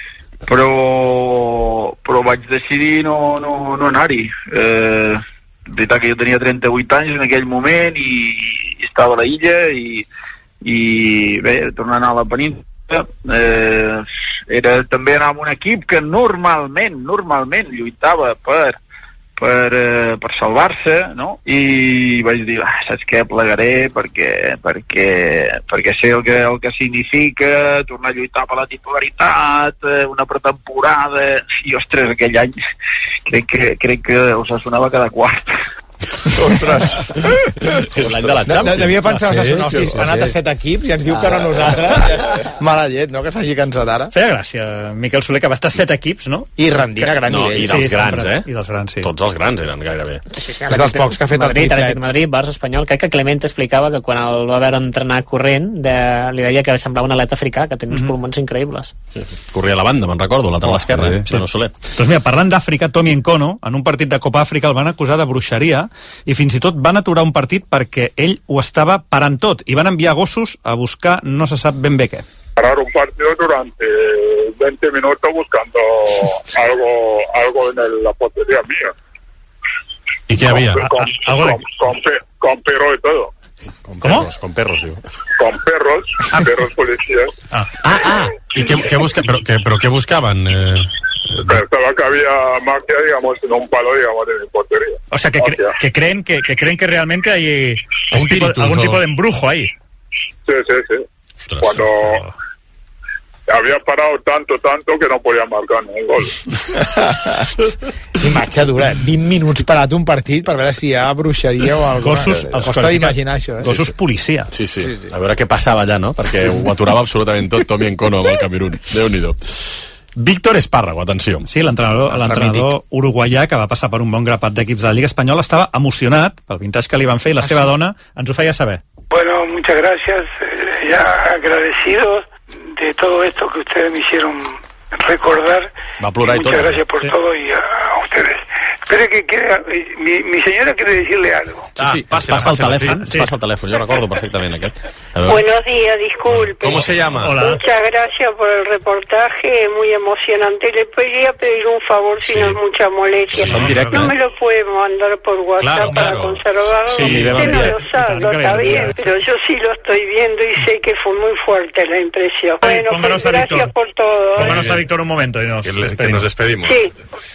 però vaig decidir no anar-hi. És veritat que jo tenia 38 anys en aquell moment i estava a la illa i bé, tornant a la península era també anar amb un equip que normalment lluitava per salvar-se, no? I vaig dir, saps què, plegaré perquè sé el que significa tornar a lluitar per la titularitat, una pretemporada, i ostres, aquell any crec que Osasuna va quedar quart. Ostres. L'any de la Champions. Devia pensar Osasuna, ha anat a 7 equips i ens diu que no nosaltres. Mala llet, no?, que s'hagi cansat ara. Feia gràcia, Miquel Soler, que va estar 7 equips, no? I rendint a gran nivell. I dels grans, I dels grans, sí. Tots els grans eren gairebé. És dels pocs que ha fet el triplet. Madrid, Barça, Espanyol. Crec que Clement explicava que quan el va veure entrenar corrent li deia que semblava un atleta africà, que tenia uns pulmons increïbles. Corria a la banda, me'n recordo, lateral esquerra, Soler. Doncs mira, parlant d'Àfrica, Tommy Nkono, en un partit de Copa Àfrica el van acusar de bruixeria i fins i tot van aturar un partit perquè ell ho estaba parant tot i van enviar gossos a buscar no se sap ben bé què. Parar un partido durante 20 minutos buscando algo en la portería mía. ¿Y qué había? Con perros y todo. ¿Cómo? Con perros, digo. Con perros policías. ¿Y qué buscaban? ¿Pero qué buscaban? Pensaba que había magia, digamos, en un palo, digamos, de mi portería. O sea, que creen que realmente hay algún tipo de embrujo ahí. Sí. Ostras. Cuando había parado tanto que no podía marcar un gol. Imatge dura, 20 minuts parat un partit per veure si hi ha bruixeria o alguna cosa. Els costa d'imaginar això, Gossos policia. Sí. A veure què passava allà, no? Perquè ho aturava absolutament tot Tommy Nkono amb el Camerún. Déu-n'hi-do. Víctor Espárrago, atenció. Sí, l'entrenador uruguaià que va passar per un bon grapat d'equips de la Lliga Espanyola estava emocionat pel vintage que li van fer i la seva dona ens ho feia saber. Bueno, muchas gracias, ya agradecido de todo esto que ustedes me hicieron recordar. Va a plorar y todo. Muchas gracias por todo y a ustedes. Espere que mi señora quiere decirle algo. Sí, pasa el teléfono. Sí. Pasa el teléfono, yo recuerdo perfectamente. Buenos días, disculpe. ¿Cómo se llama? Hola. Muchas gracias por el reportaje, muy emocionante. Le podría pedir un favor si no es mucha molestia. No me lo puede mandar por WhatsApp para conservarlo. Sí, usted no lo sabe, está bien, pero yo sí lo estoy viendo y sé que fue muy fuerte la impresión. Bueno, pues gracias por todo. Pónganos a Víctor un momento y nos despedimos. Sí.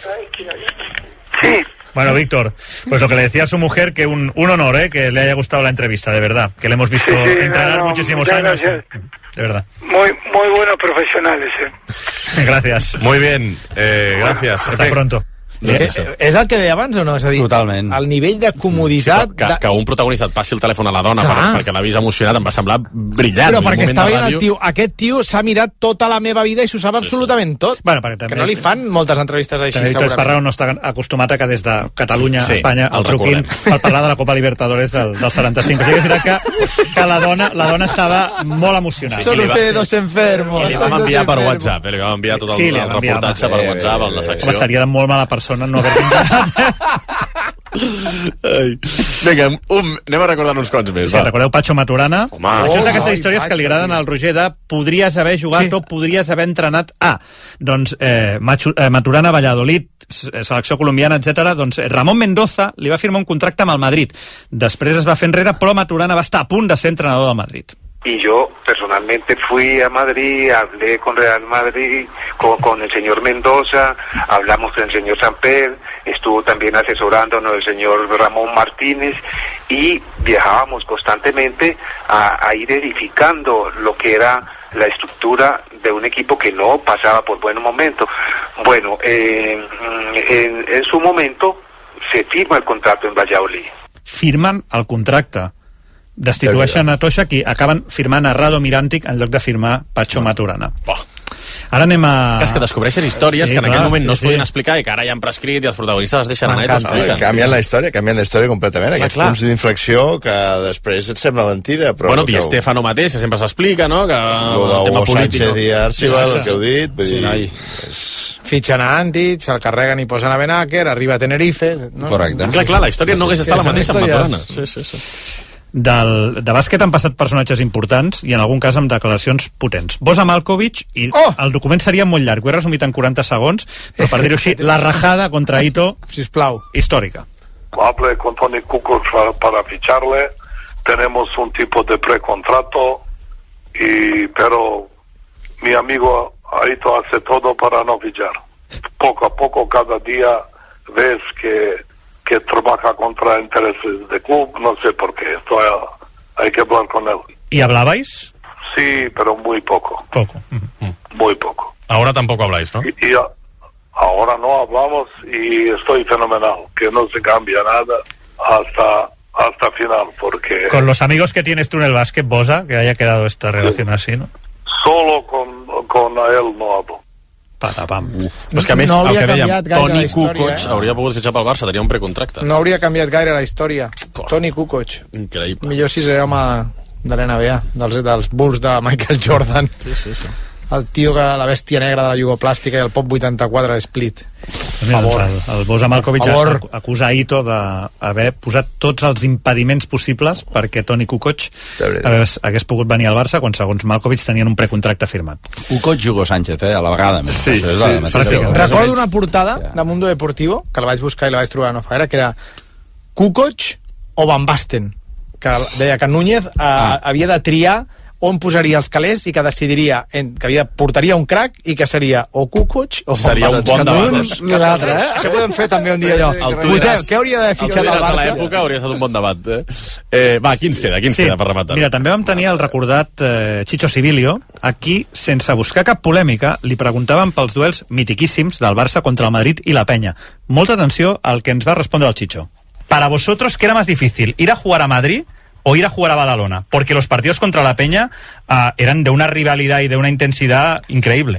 Bueno, Víctor, pues lo que le decía a su mujer, que un honor, que le haya gustado la entrevista, de verdad, que le hemos visto entrenar muchísimos años. Gracias. De verdad. Muy buenos profesionales. Gracias. Muy bien, gracias. Hasta pronto. És el que deia abans o no? És a dir, totalment. El nivell de comoditat... Que un protagonista et passi el telèfon a la dona perquè l'ha vist emocionat em va semblar brillant. Però perquè està veient el tio, aquest tio s'ha mirat tota la meva vida i s'ho sap absolutament tot. Bueno, també, que no li fan moltes entrevistes així, també segurament. Esparrao no està acostumat a que des de Catalunya a Espanya el truquin per parlar de la Copa Libertadores del 75. Però és veritat que la dona estava molt emocionada. Són ustedes dos enfermos. I li vam enviar per WhatsApp, li vam enviar tot el reportatge per WhatsApp a la secció. Home, seria de molt mala persona no haver Vinga, anem a recordar uns quants més. Sí, recordeu Pacho Maturana? Home, això és d'aquestes històries que li agraden al Roger de podries haver jugat o podries haver entrenat a. Doncs Maturana, Valladolid, selecció colombiana, etc. Doncs Ramon Mendoza li va firmar un contracte amb el Madrid. Després es va fer enrere, però Maturana va estar a punt de ser entrenador del Madrid. Y yo personalmente fui a Madrid, hablé con Real Madrid, con el señor Mendoza, hablamos con el señor Samper, estuvo también asesorándonos el señor Ramón Martínez y viajábamos constantemente a ir edificando lo que era la estructura de un equipo que no pasaba por buenos momentos. Bueno, en su momento se firma el contrato en Valladolid. Firman el contracte. Destitueixen a Toixa, qui acaben firmant a Rado Mirantic en lloc de firmar Pacho Maturana. Ara anem a... És que descobreixen històries que en aquell moment no es podien explicar i que ara ja han prescrit i els protagonistes les deixen anar i t'ho canvien la història completament. Aquests punts d'inflexió que després et sembla mentida. Però bueno, Di Stefano mateix, que sempre s'explica, no? Que el tema polític... Sánchez i Archibald, el que heu dit... Vull dir, fitxen a Antic, se'l carreguen i posen a Benaker, arriba a Tenerife... No? Correcte. Clar, la història no hagués estat la mateixa amb Maturana. Sí. De bàsquet han passat personatges importants i en algun cas amb declaracions potents. Bosa Malkovich, i el document seria molt llarg, ho he resumit en 40 segons, però per dir-ho així, la rajada contra Ito, sisplau, històrica. Hablé con Toni Kukoc para ficharle, tenemos un tipo de precontrato, pero mi amigo Ito hace todo para no fichar. Poco a poco, cada día ves que trabaja contra intereses de club, no sé por qué, hay que hablar con él. ¿Y hablabais? Sí, pero muy poco. Muy poco. Ahora tampoco habláis, ¿no? Y ahora no hablamos y estoy fenomenal, que no se cambia nada hasta final, porque... Con los amigos que tienes tú en el básquet, Bosa, que haya quedado esta relación así, ¿no? Solo con él no hablo. Patapam. Però és que a més, el que dèiem, Toni Kukoc hauria pogut fitxar pel Barça, tenia un precontracte. No hauria canviat gaire la història. Toni Kukoc. Increïble. Millor sisè home de l'NBA, dels Bulls de Michael Jordan. Sí. El tio que la bèstia negra de la jugoplàstica i el Pop 84 de Split. El Bosa Malkovich acusa Ito d'haver posat tots els impediments possibles perquè Toni Kukoc hagués pogut venir al Barça quan, segons Malkovich, tenien un precontracte firmat. Kukoc jugó Sánchez, a la vegada. Sí. Recordo una portada de Mundo Deportivo, que la vaig buscar i la vaig trobar a no fa gaire, que era Kukoc o Van Basten, que deia que Núñez havia de triar on posaria els calés i que decidiria que portaria un crack i que seria o Kukoc o seria un bon debat. Això podem fer també un dia allò. Què hauria d'haver fitxat al Barça? A l'època hauria estat un bon debat. Va, qui ens queda per rematar? Mira, també vam tenir el recordat Chicho Sibilio, a qui, sense buscar cap polèmica, li preguntaven pels duels mitiquíssims del Barça contra el Madrid i la Peña. Molta atenció al que ens va respondre el Chicho. Para vosotros, ¿qué era más difícil? ¿Ir a jugar a Madrid o ir a jugar a Badalona? Porque los partidos contra la Peña eran de una rivalidad y de una intensidad increíble.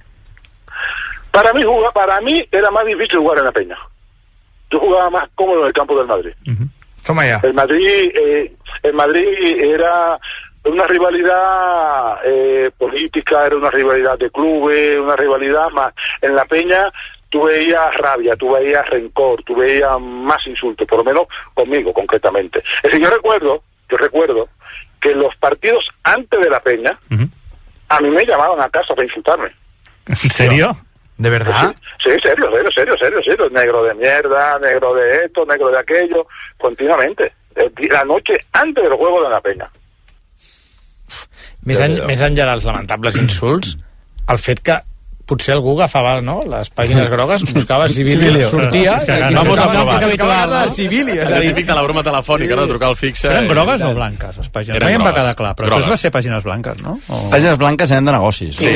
Para mí era más difícil jugar en la Peña. Yo jugaba más cómodo en el campo del Madrid. Toma ya. El Madrid era una rivalidad política, era una rivalidad de clubes, una rivalidad más. En la Peña tú veías rabia, tú veías rencor, tú veías más insultos, por lo menos conmigo concretamente. Es decir, yo recuerdo que los partidos antes de la Peña, a mí me llamaban a casa para insultarme. ¿En serio? ¿De verdad? Sí, serio. Negro de mierda, negro de esto, negro de aquello, continuamente. La noche antes del juego de la Peña. Més enllà dels lamentables insults, el fet que potser algú agafava, no?, les pàgines grogues, buscava Civilio, sortia... Vamos a provar. Civilio, És típic de la broma telefònica, no?, trucar al fixe... Eren grogues o blanques, les pàgines? Mai em va quedar clar, però després va ser pàgines blanques, no? Pàgines blanques eren de negocis. Sí.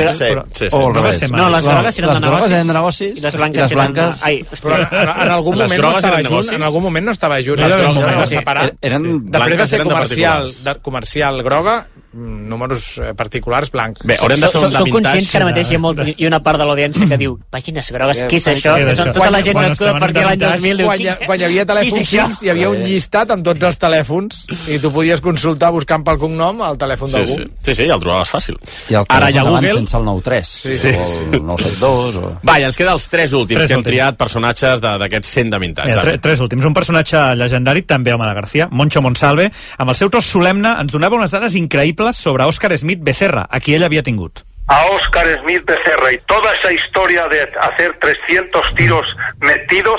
O al revés. No, les grogues eren de negocis. I les blanques eren... Ai, però en algun moment no estava junt. En algun moment no estava junt. Es va separar. Després va ser comercial groga, números particulars blancs. Bé, haurem de fer un Som conscients que ara mateix hi ha molt, i una part de l'audiència que diu pàgines grogues, què és això? Tota la gent nascuda a partir de l'any 2000 diu, quan hi havia telèfons fix hi havia un llistat amb tots els telèfons i tu podies consultar buscant pel cognom el telèfon d'algú. Sí, ja el trobaves fàcil. I el telèfon d'abans sense el 93 o el 972 o... Va, i ens queda els tres últims que hem triat personatges d'aquests 100 de vintage. Tres últims. Un personatge legendari, també home de García, Moncho Monsalve, amb el seu tros solemne ens donava unes dades increïbles sobre Óscar Smith Becerra, a qui ell havia tingut. A Óscar Smith Becerra y toda esa historia de hacer 300 tiros metidos,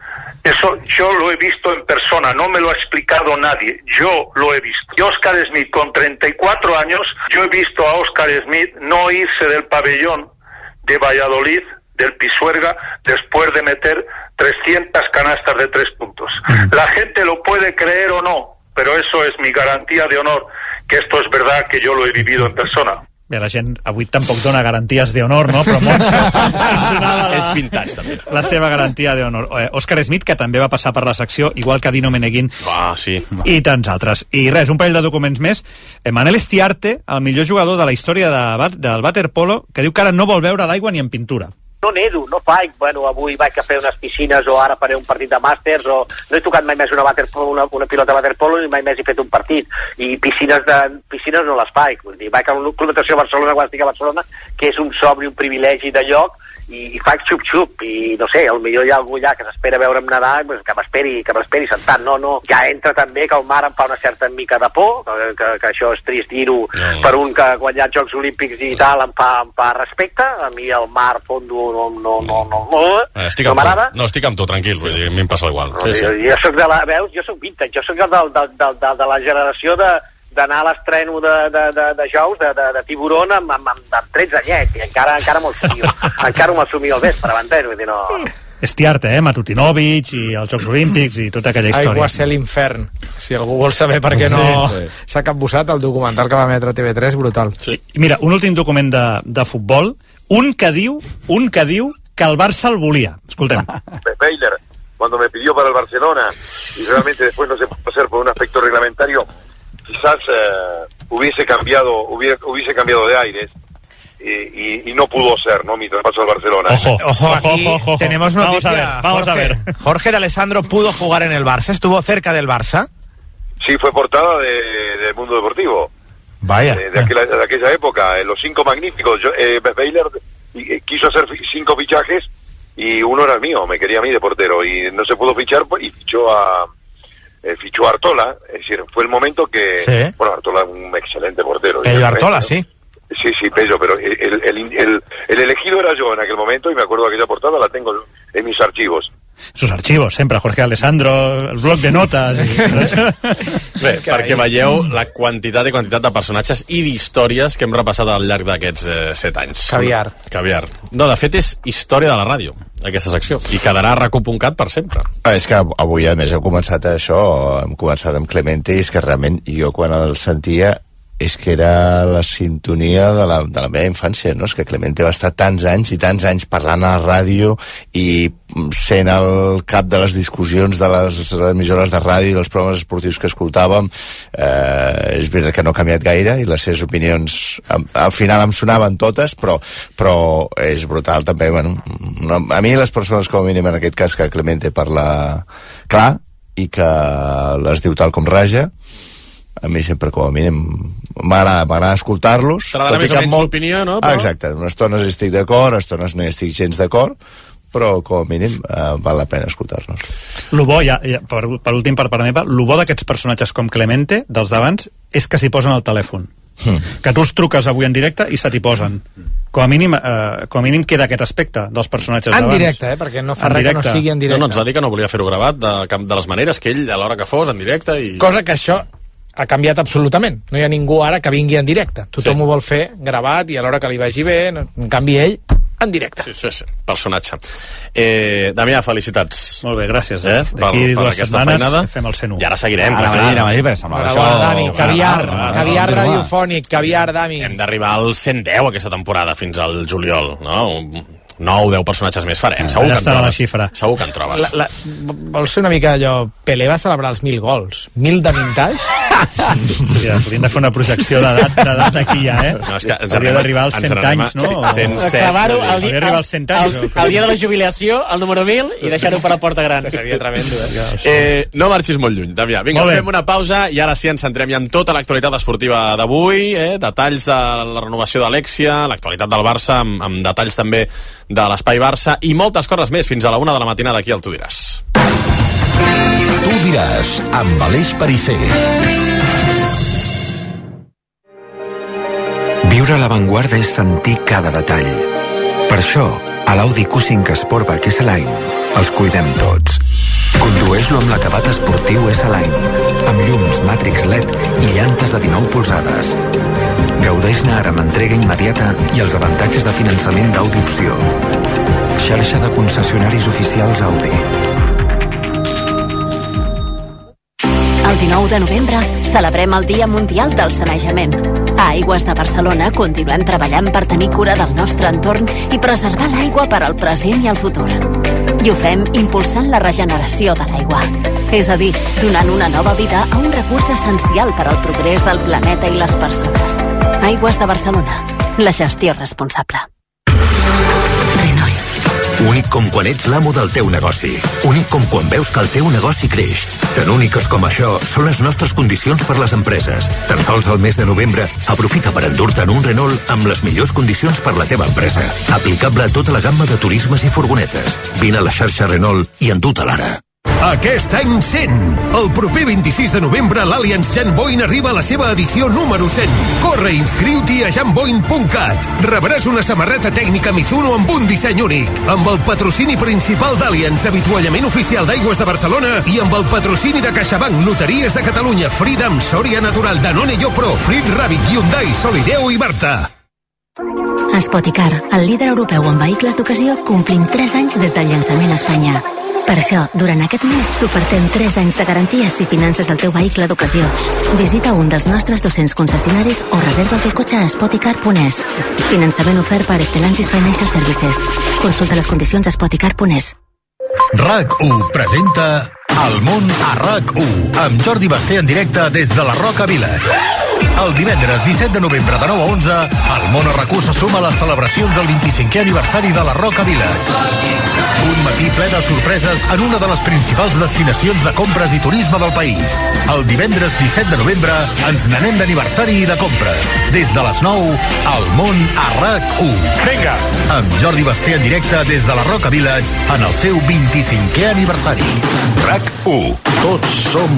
eso yo lo he visto en persona, no me lo ha explicado nadie, yo lo he visto. Y Óscar Smith con 34 años, yo he visto a Óscar Smith no irse del pabellón de Valladolid, del Pisuerga, después de meter 300 canastas de 3 puntos. La gente lo puede creer o no, pero eso es mi garantía de honor, que esto es verdad que yo lo he vivido en persona. Bé, la gent avui tampoc dona garanties d'honor, no? Però Moncho és vintage, també. La seva garantia d'honor. Óscar Smith, que també va passar per la secció, igual que Dino Meneguin. Sí. I tants altres. I res, un parell de documents més. Manel Estiarte, el millor jugador de la història del waterpolo, que diu que ara no vol veure l'aigua ni en pintura. No nedo, no faig, avui vaig a fer unes piscines o ara faré un partit de màsters o no he tocat mai més una pilota de waterpolo ni mai més he fet un partit i piscines no les faig, vull dir, vaig a un club natació a Barcelona quan estic a Barcelona, que és un sobri, un privilegi de lloc i faig xup-xup i no sé, potser hi ha algú allà que s'espera veure'm nedar, que m'esperi sentat, no, ja entra també que el mar em fa una certa mica de por, que això és trist dir-ho per un que quan hi ha Jocs Olímpics i tal em fa respecte, a mi el mar fondo no m'agrada. No, estic amb tu, tranquil, vull dir, a mi em passa igual. Jo soc de la, veus, jo soc vintage, jo soc de la generació d'anar a l'estreno de Jous, de Tiburón, amb 13 anyets, i encara m'ho assumio al vespre, m'entens? Vull dir, no... Estiarte, Matutinovic i els Jocs Olímpics i tota aquella història. Aigua, cel, infern. Si algú vol saber per què no s'ha capbussat, el documental que va emetre TV3 és brutal. Sí. Mira, un últim document de futbol, un que diu que el Barça el volia. Escoltem. Baylor, cuando me pidió para el Barcelona y realmente después no se pudo hacer por un aspecto reglamentario, quizás hubiese cambiado de aires. Y no pudo ser, ¿no? Mi traspaso al Barcelona. Ojo, aquí tenemos noticia. Vamos a ver. Jorge de Alessandro pudo jugar en el Barça, estuvo cerca del Barça. Sí, fue portada del Mundo Deportivo. Vaya. De aquella época, en los 5 magníficos. Baylor quiso hacer 5 fichajes y uno era el mío, me quería a mí de portero y no se pudo fichar y fichó a Artola. Es decir, fue el momento que... Sí. Bueno, Artola es un excelente portero. Pello Artola, ¿no? Sí. Sí, Pello, pero el elegido era yo en aquel momento y me acuerdo de aquella portada, la tengo en mis archivos. Sus archivos, sempre, Jorge Alessandro, el bloc de notes... Bé, perquè veieu la quantitat de personatges i d'històries que hem repassat al llarg d'aquests 7 anys. Caviar. No, de fet, és història de la ràdio, aquesta secció, i quedarà a RAC1.cat per sempre. És que avui, a més, hem començat amb Clemente, i és que realment jo quan el sentia és que era la sintonia de la meva infància, no? És que Clemente va estar tants anys parlant a la ràdio i sent el cap de les discussions de les emissores de ràdio i els programes esportius que escoltàvem. És veritat que no ha canviat gaire i les seves opinions al final em sonaven totes, però és brutal també, bueno, a mi les persones com a mínim en aquest cas que Clemente parla clar i que les diu tal com raja, a mi sempre com a mínim m'agrada escoltar-los. T'agrada més o menys l'opinió, no? Exacte, unes estones estic d'acord, estones no hi estic gens d'acord, però com a mínim val la pena escoltar-nos. Lo bo, per últim per part meva, lo bo d'aquests personatges com Clemente, dels d'abans, és que s'hi posen al telèfon. Que tu els truques avui en directe i se t'hi posen. Com a mínim queda aquest aspecte dels personatges d'abans. En directe, perquè no fa res que no sigui en directe. No, ens va dir que no volia fer-ho gravat de les maneres que ell, a l'hora que fos, en directe. Cosa que això ha canviat absolutament. No hi ha ningú ara que vingui en directe. Tothom ho vol fer gravat i a l'hora que li vagi bé. En canvi, ell en directe. Sí. Personatge. Damià, felicitats. Molt bé, gràcies. D'aquí 2 setmanes fem el 101. I ara seguirem. Caviar radiofònic, caviar, Dami. Hem d'arribar al 110 aquesta temporada, fins al juliol, no? 9-10 personatges més farem. Segur que en trobes. La xifra. Segur que en trobes. Vols ser una mica allò... Pelé va celebrar els 1.000 gols. 1.000 de vintage? Mira, podríem de fer una projecció d'edat aquí ja, No, és que hauria d'arribar als 100 anys, no? 107. Clavar-ho Hauria d'arribar als 100 anys. El dia de la jubilació, el número 1000, i deixar-ho per la porta gran. Seria tremendo, No marxis molt lluny, Damià. Vinga, fem una pausa i ara sí ens centrem ja en tota l'actualitat esportiva d'avui, detalls de la renovació d'Alexia, l'actualitat del Barça, amb detalls també de l'Espai Barça i moltes coses més fins a la 1 de la matinada aquí al Tu diràs. Tu diràs, amb Aleix Pariser. Viure a l'avantguarda és sentir cada detall. Per això, a l'Audi Q5 Sportback S-Line els cuidem tots. Condueix-lo amb l'acabat esportiu S-Line, amb llums Matrix LED i llantes de 19 polzades. Gaudeix-ne ara amb entrega immediata i els avantatges de finançament d'Audi Opció. Xarxa de concessionaris oficials Audi. El 19 de novembre celebrem el Dia Mundial del Sanejament. A Aigües de Barcelona continuem treballant per tenir cura del nostre entorn i preservar l'aigua per al present i el futur. I ho fem impulsant la regeneració de l'aigua. És a dir, donant una nova vida a un recurs essencial per al progrés del planeta i les persones. Aigües de Barcelona. La gestió responsable. Únic com quan ets l'amo del teu negoci. Únic com quan veus que el teu negoci creix. Tan úniques com això són les nostres condicions per les empreses. Tan sols al mes de novembre, aprofita per endur-te'n un Renault amb les millors condicions per la teva empresa. Aplicable a tota la gamma de turismes i furgonetes. Vine a la xarxa Renault i endú-te-la ara. Aquest any 100. El proper 26 de novembre l'Allianz Jan Boyn arriba a la seva edició número 100. Corre i inscriu-t'hi a janboyn.cat. Rebràs una samarreta tècnica Mizuno amb un disseny únic. Amb el patrocini principal d'Allianz, avituallament oficial d'Aigües de Barcelona i amb el patrocini de CaixaBank, Loteries de Catalunya, Freedom, Soria Natural, Danone Yopro, Frit Rabbit, Hyundai, Solideo i Barta. A Spoticar, el líder europeu en vehicles d'ocasió, complim 3 anys des del llançament a Espanya. Per això, durant aquest mes t'ofertem 3 anys de garanties si finances el teu vehicle d'ocasió. Visita un dels nostres 200 concessionaris o reserva el teu cotxe a spoticar.es. Finançament ofert per Stellantis Financial Services. Consulta les condicions a spoticar.es. RAC1 presenta El món a RAC1 amb Jordi Basté en directe des de la Roca Village. El divendres 17 de novembre de 9 a 11, el món a RAC1 se suma a les celebracions del 25è aniversari de la Roca Village. Un matí ple de sorpreses en una de les principals destinacions de compres i turisme del país. El divendres 17 de novembre ens n'anem d'aniversari i de compres. Des de les 9, el món a RAC1. Vinga! Amb Jordi Basté en directe des de la Roca Village en el seu 25è aniversari. RAC1. Tots som...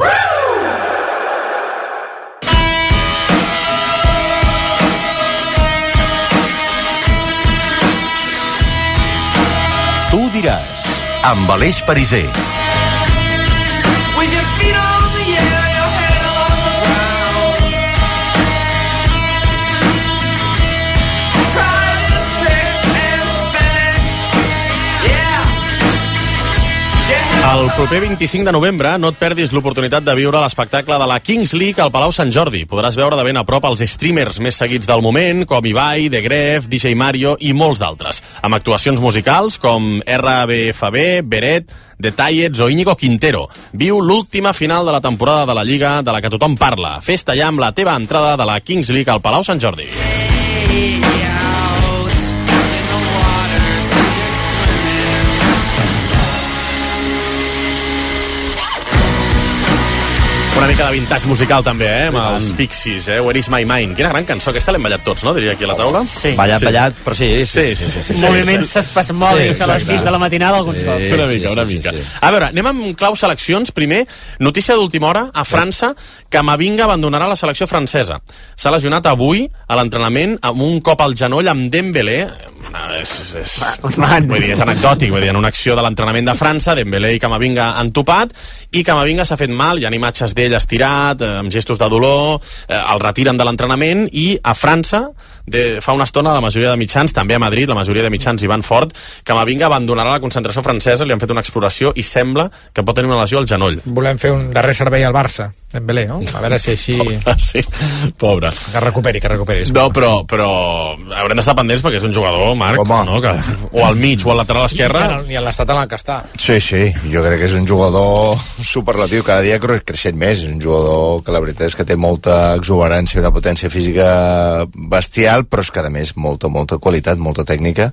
Tu diràs, amb Aleix Pariser. El proper 25 de novembre no et perdis l'oportunitat de viure l'espectacle de la Kings League al Palau Sant Jordi. Podràs veure de ben a prop els streamers més seguits del moment, com Ibai, The Gref, DJ Mario i molts d'altres, amb actuacions musicals com RBFB, Beret, The Tallets o Íñigo Quintero. Viu l'última final de la temporada de la Lliga de la que tothom parla. Fes-te ja amb la teva entrada de la Kings League al Palau Sant Jordi. Una mica de vintage musical també, amb els Pixies, Where is my mind? Quina gran cançó, aquesta l'hem ballat tots, no? Diria aquí a la taula. Sí. Ballat, però sí. Moviments espasmòdics a les 6 de la matinada alguns cops. Una mica. A veure, anem amb clau seleccions. Primer, notícia d'última hora, a França, Camavinga abandonarà la selecció francesa. S'ha lesionat avui a l'entrenament amb un cop al genoll amb Dembélé. Vull dir, és anecdòtic, vull dir, en una acció de l'entrenament de França, Dembélé i Camavinga han topat, i Camavinga s'ha fet mal, hi ha imatges d'ell estirat, amb gestos de dolor, el retiren de l'entrenament, i a França fa una estona la majoria de mitjans, també a Madrid, la majoria de mitjans hi van fort, que Camavinga abandonarà la concentració francesa, li han fet una exploració i sembla que pot tenir una lesió al genoll. Volem fer un darrer servei al Barça, Dembélé, no? A veure si així... Sí, pobre. Que recuperi. No, però haurem d'estar pendents perquè és un jugador, Marc, no? Que, o al mig o al lateral esquerre. Ni a l'estat en el que està. Sí, jo crec que és un jugador superlatiu, cada dia creixent més, és un jugador que la veritat és que té molta exuberància, una potència física bestial, però és que a més molta qualitat, molta tècnica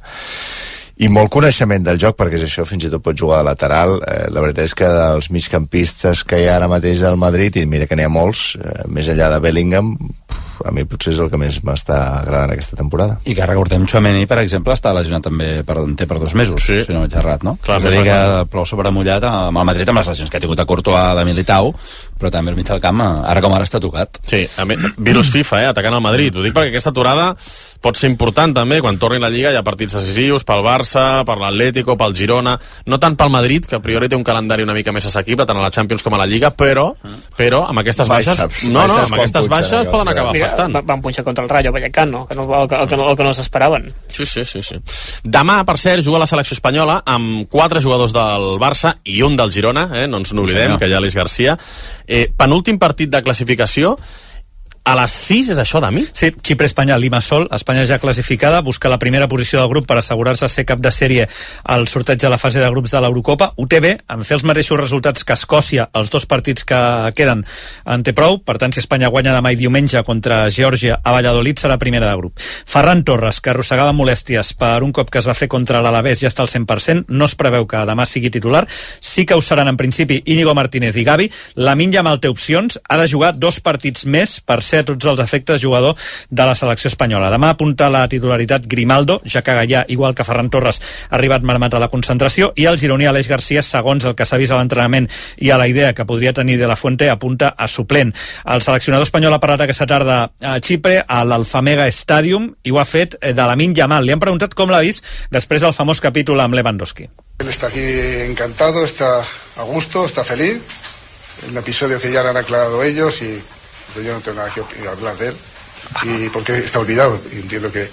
i molt coneixement del joc, perquè és això, fins i tot pot jugar de lateral. La veritat és que dels migcampistes que hi ha ara mateix al Madrid, i mira que n'hi ha molts, més enllà de Bellingham, a mi potser és el que més m'està agradant aquesta temporada. I que recordem, Tchouaméni, per exemple, està lesionat també per 2 mesos, si no vaig errat, no? Clar, és a dir, que plou sobre mullat amb el Madrid, amb les lesions que ha tingut a Courtois, de Militao, però també al mig del camp, ara com ara està tocat. Sí, virus FIFA, atacant el Madrid. Ho dic perquè aquesta aturada pot ser important també, quan torni la Lliga hi ha partits decisius pel Barça, per l'Atlético, pel Girona, no tant pel Madrid, que a priori té un calendari una mica més assequible, tant a la Champions com a la Lliga, però amb aquestes baixes, amb aquestes baixes poden acabar afectant. Van punxar contra el Rayo Vallecano, el que no s'esperaven. Sí. Demà, per cert, juga la selecció espanyola amb 4 jugadors del Barça i un del Girona, no ens n'oblidem, que hi ha Luis García. Penúltim partit de classificació. A les 6 és això, Dami? Sí, Xipre-Espanya, Limassol. Espanya ja classificada, busca la primera posició del grup per assegurar-se ser cap de sèrie al sorteig de la fase de grups de l'Eurocopa. Ho té bé, en fer els mateixos resultats que Escòcia, els 2 partits que queden en té prou. Per tant, si Espanya guanya demà i diumenge contra Geòrgia a Valladolid, serà primera de grup. Ferran Torres, que arrossegava molèsties per un cop que es va fer contra l'Alavés, ja està al 100%, no es preveu que demà sigui titular. Sí que ho seran en principi Íñigo Martínez i Gavi. Lamine Yamal té opcions, ha de jugar 2 partits més per ser a tots els efectes jugador de la selecció espanyola. Demà apunta la titularitat Grimaldo, ja que Gallà, igual que Ferran Torres, ha arribat mermat a la concentració, i el gironí Aleix García, segons el que s'ha vist a l'entrenament i a la idea que podria tenir De La Fuente, apunta a suplent. El seleccionador espanyol ha parlat aquesta tarda a Xipre, a l'Alfamega Stadium, i ho ha fet de Lamine Yamal. Li han preguntat com l'ha vist després del famós capítol amb Lewandowski. Él está aquí encantado, está a gusto, está feliz. El episodio que ya le han aclarado ellos y yo no tengo nada que hablar de él y porque está olvidado y entiendo que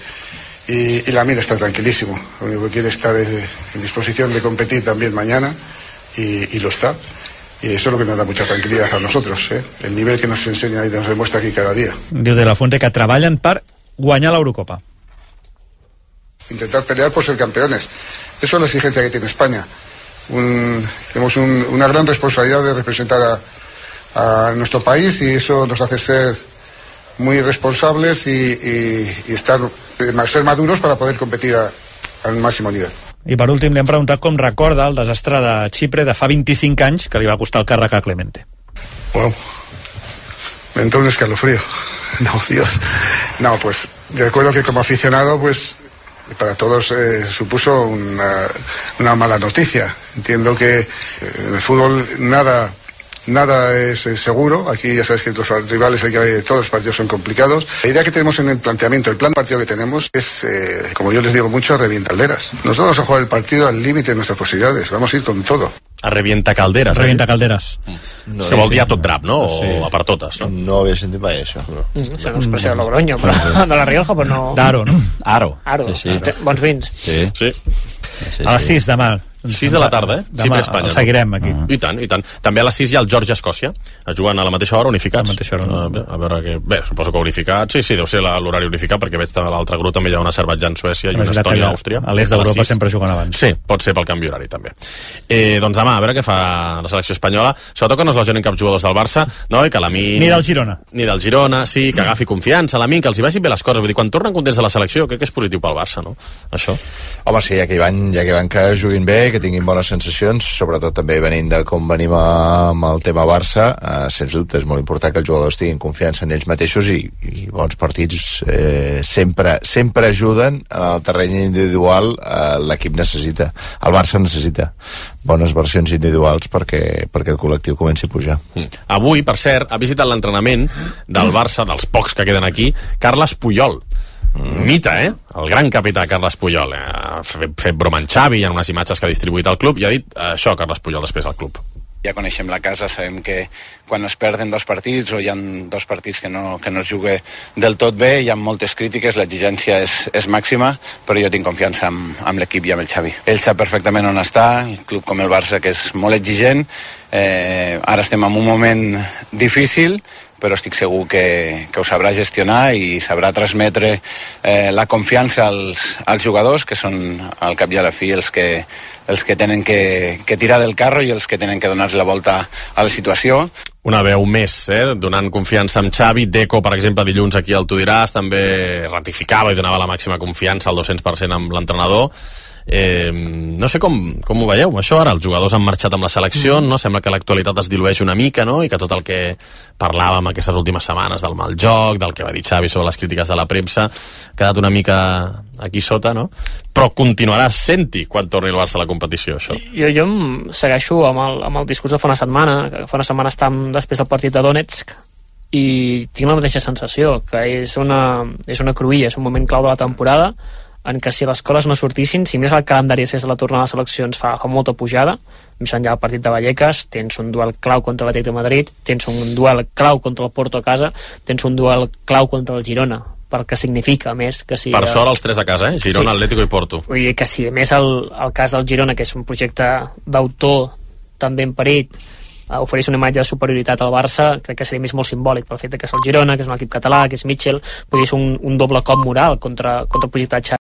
y Lamine está tranquilísimo, lo único que quiere es estar en disposición de competir también mañana y lo está, y eso es lo que nos da mucha tranquilidad a nosotros, el nivel que nos enseña y nos demuestra aquí cada día. Diu De La Fuente que treballen per guanyar l'Eurocopa. Intentar pelear por ser campeones, eso es la exigencia que tiene España. Tenemos una gran responsabilidad de representar a nuestro país, y eso nos hace ser muy responsables y ser maduros para poder competir al máximo nivel. I per últim li han preguntat com recorda el desastre de Xipre de fa 25 anys que li va costar el càrrec a Clemente. Wow, me entró un escalofrío. No, Dios. No, pues recuerdo que como aficionado, pues para todos supuso una mala noticia. Entiendo que en el fútbol nada es seguro. Aquí ya sabes que los rivales, todos los partidos son complicados. La idea que tenemos en el planteamiento, el plan de partido que tenemos es, como yo les digo mucho, revientalderas. Nosotros vamos a jugar el partido al límite de nuestras posibilidades. Vamos a ir con todo. A revienta calderes. Revienta calderes. No, que vol dir a tot drap, no? O a per totes, no? No havia sentit mai això. És una expressió de Logroño, però de la Rioja, però no... D'Aro, no? Aro. Sí. Bons vins. Sí. A les 6 demà. 6 de la tarda, Demà el seguirem aquí. I tant. També a les 6 hi ha el Geòrgia-Escòcia. Es juguen a la mateixa hora, unificats. A la mateixa hora. A veure què... Bé, suposo que unificats. Sí, deu ser l'horari unificat, perquè veig que a l'altre grup també hi ha una Azerbaidjan, Suècia i una Estònia-Àustria. A l'est d'Europa sempre juguen abans. Sí, pot ser pel canvi horari, també. Doncs demà, a veure què fa la selecció espanyola. Sobretot que no es lesionin cap jugadors del Barça, no? I que Lamine... Ni del Girona, sí, que agafi confiança, Lamine, que els hi vagin bé les coses. Vull dir, quan tornen contents de la selecció, crec que és positiu pel Barça, no? Això. Home, sí, ja que van que juguin bé, que tinguin bones sensacions, sobretot també venint de com venim amb el tema Barça, sens dubte és molt important que els jugadors tinguin confiança en ells mateixos i bons partits sempre ajuden en el terreny individual. L'equip necessita, el Barça necessita bones versions individuals perquè el col·lectiu comenci a pujar. Avui, per cert, ha visitat l'entrenament del Barça, dels pocs que queden aquí, Carles Puyol. Mita, el gran capità Carles Puyol. Ha fet broma en Xavi, hi ha unes imatges que ha distribuït al club i ha dit això Carles Puyol després al club. Ja coneixem la casa, sabem que quan es perden 2 partits o hi ha 2 partits que no es juga del tot bé, hi ha moltes crítiques, l'exigència és màxima, però jo tinc confiança amb l'equip i amb el Xavi. Ell sap perfectament on està, el club com el Barça, que és molt exigent. Ara estem en un moment difícil, però estic segur que ho sabrà gestionar i sabrà transmetre la confiança als jugadors, que són al cap i a la fi els que tenen que tirar del carro i els que tenen que donar la volta a la situació. Una veu més, donant confiança amb Xavi. Deco, per exemple, dilluns aquí al Tu diràs, també ratificava i donava la màxima confiança al 200% amb l'entrenador. No sé com ho veieu, això ara els jugadors han marxat amb la selecció, no? Sembla que l'actualitat es dilueix una mica, no? I que tot el que parlàvem aquestes últimes setmanes del mal joc, del que va dir Xavi sobre les crítiques de la premsa, ha quedat una mica aquí sota, no? Però continuarà sent-hi quan torni el Barça a la competició, això. Jo em segueixo amb el discurs de fa una setmana, que fa una setmana estàvem després del partit de Donetsk, i tinc la mateixa sensació, que és una cruïlla, és un moment clau de la temporada, en què si les coses no sortissin, si més el calendari després de la tornada a les seleccions fa molta pujada, més enllà del partit de Vallecas, tens un duel clau contra l'Atlètic de Madrid, tens un duel clau contra el Porto a casa, tens un duel clau contra el Girona, pel que significa, més que si... Per sort els 3 a casa, Girona, sí. Atlético i Porto. Vull dir que si a més el cas del Girona, que és un projecte d'autor tan ben parit, ofereix una imatge de superioritat al Barça, crec que seria més molt simbòlic pel fet que és el Girona, que és un equip català, que és Mitchell, és un doble cop moral contra el projecte de Xavi.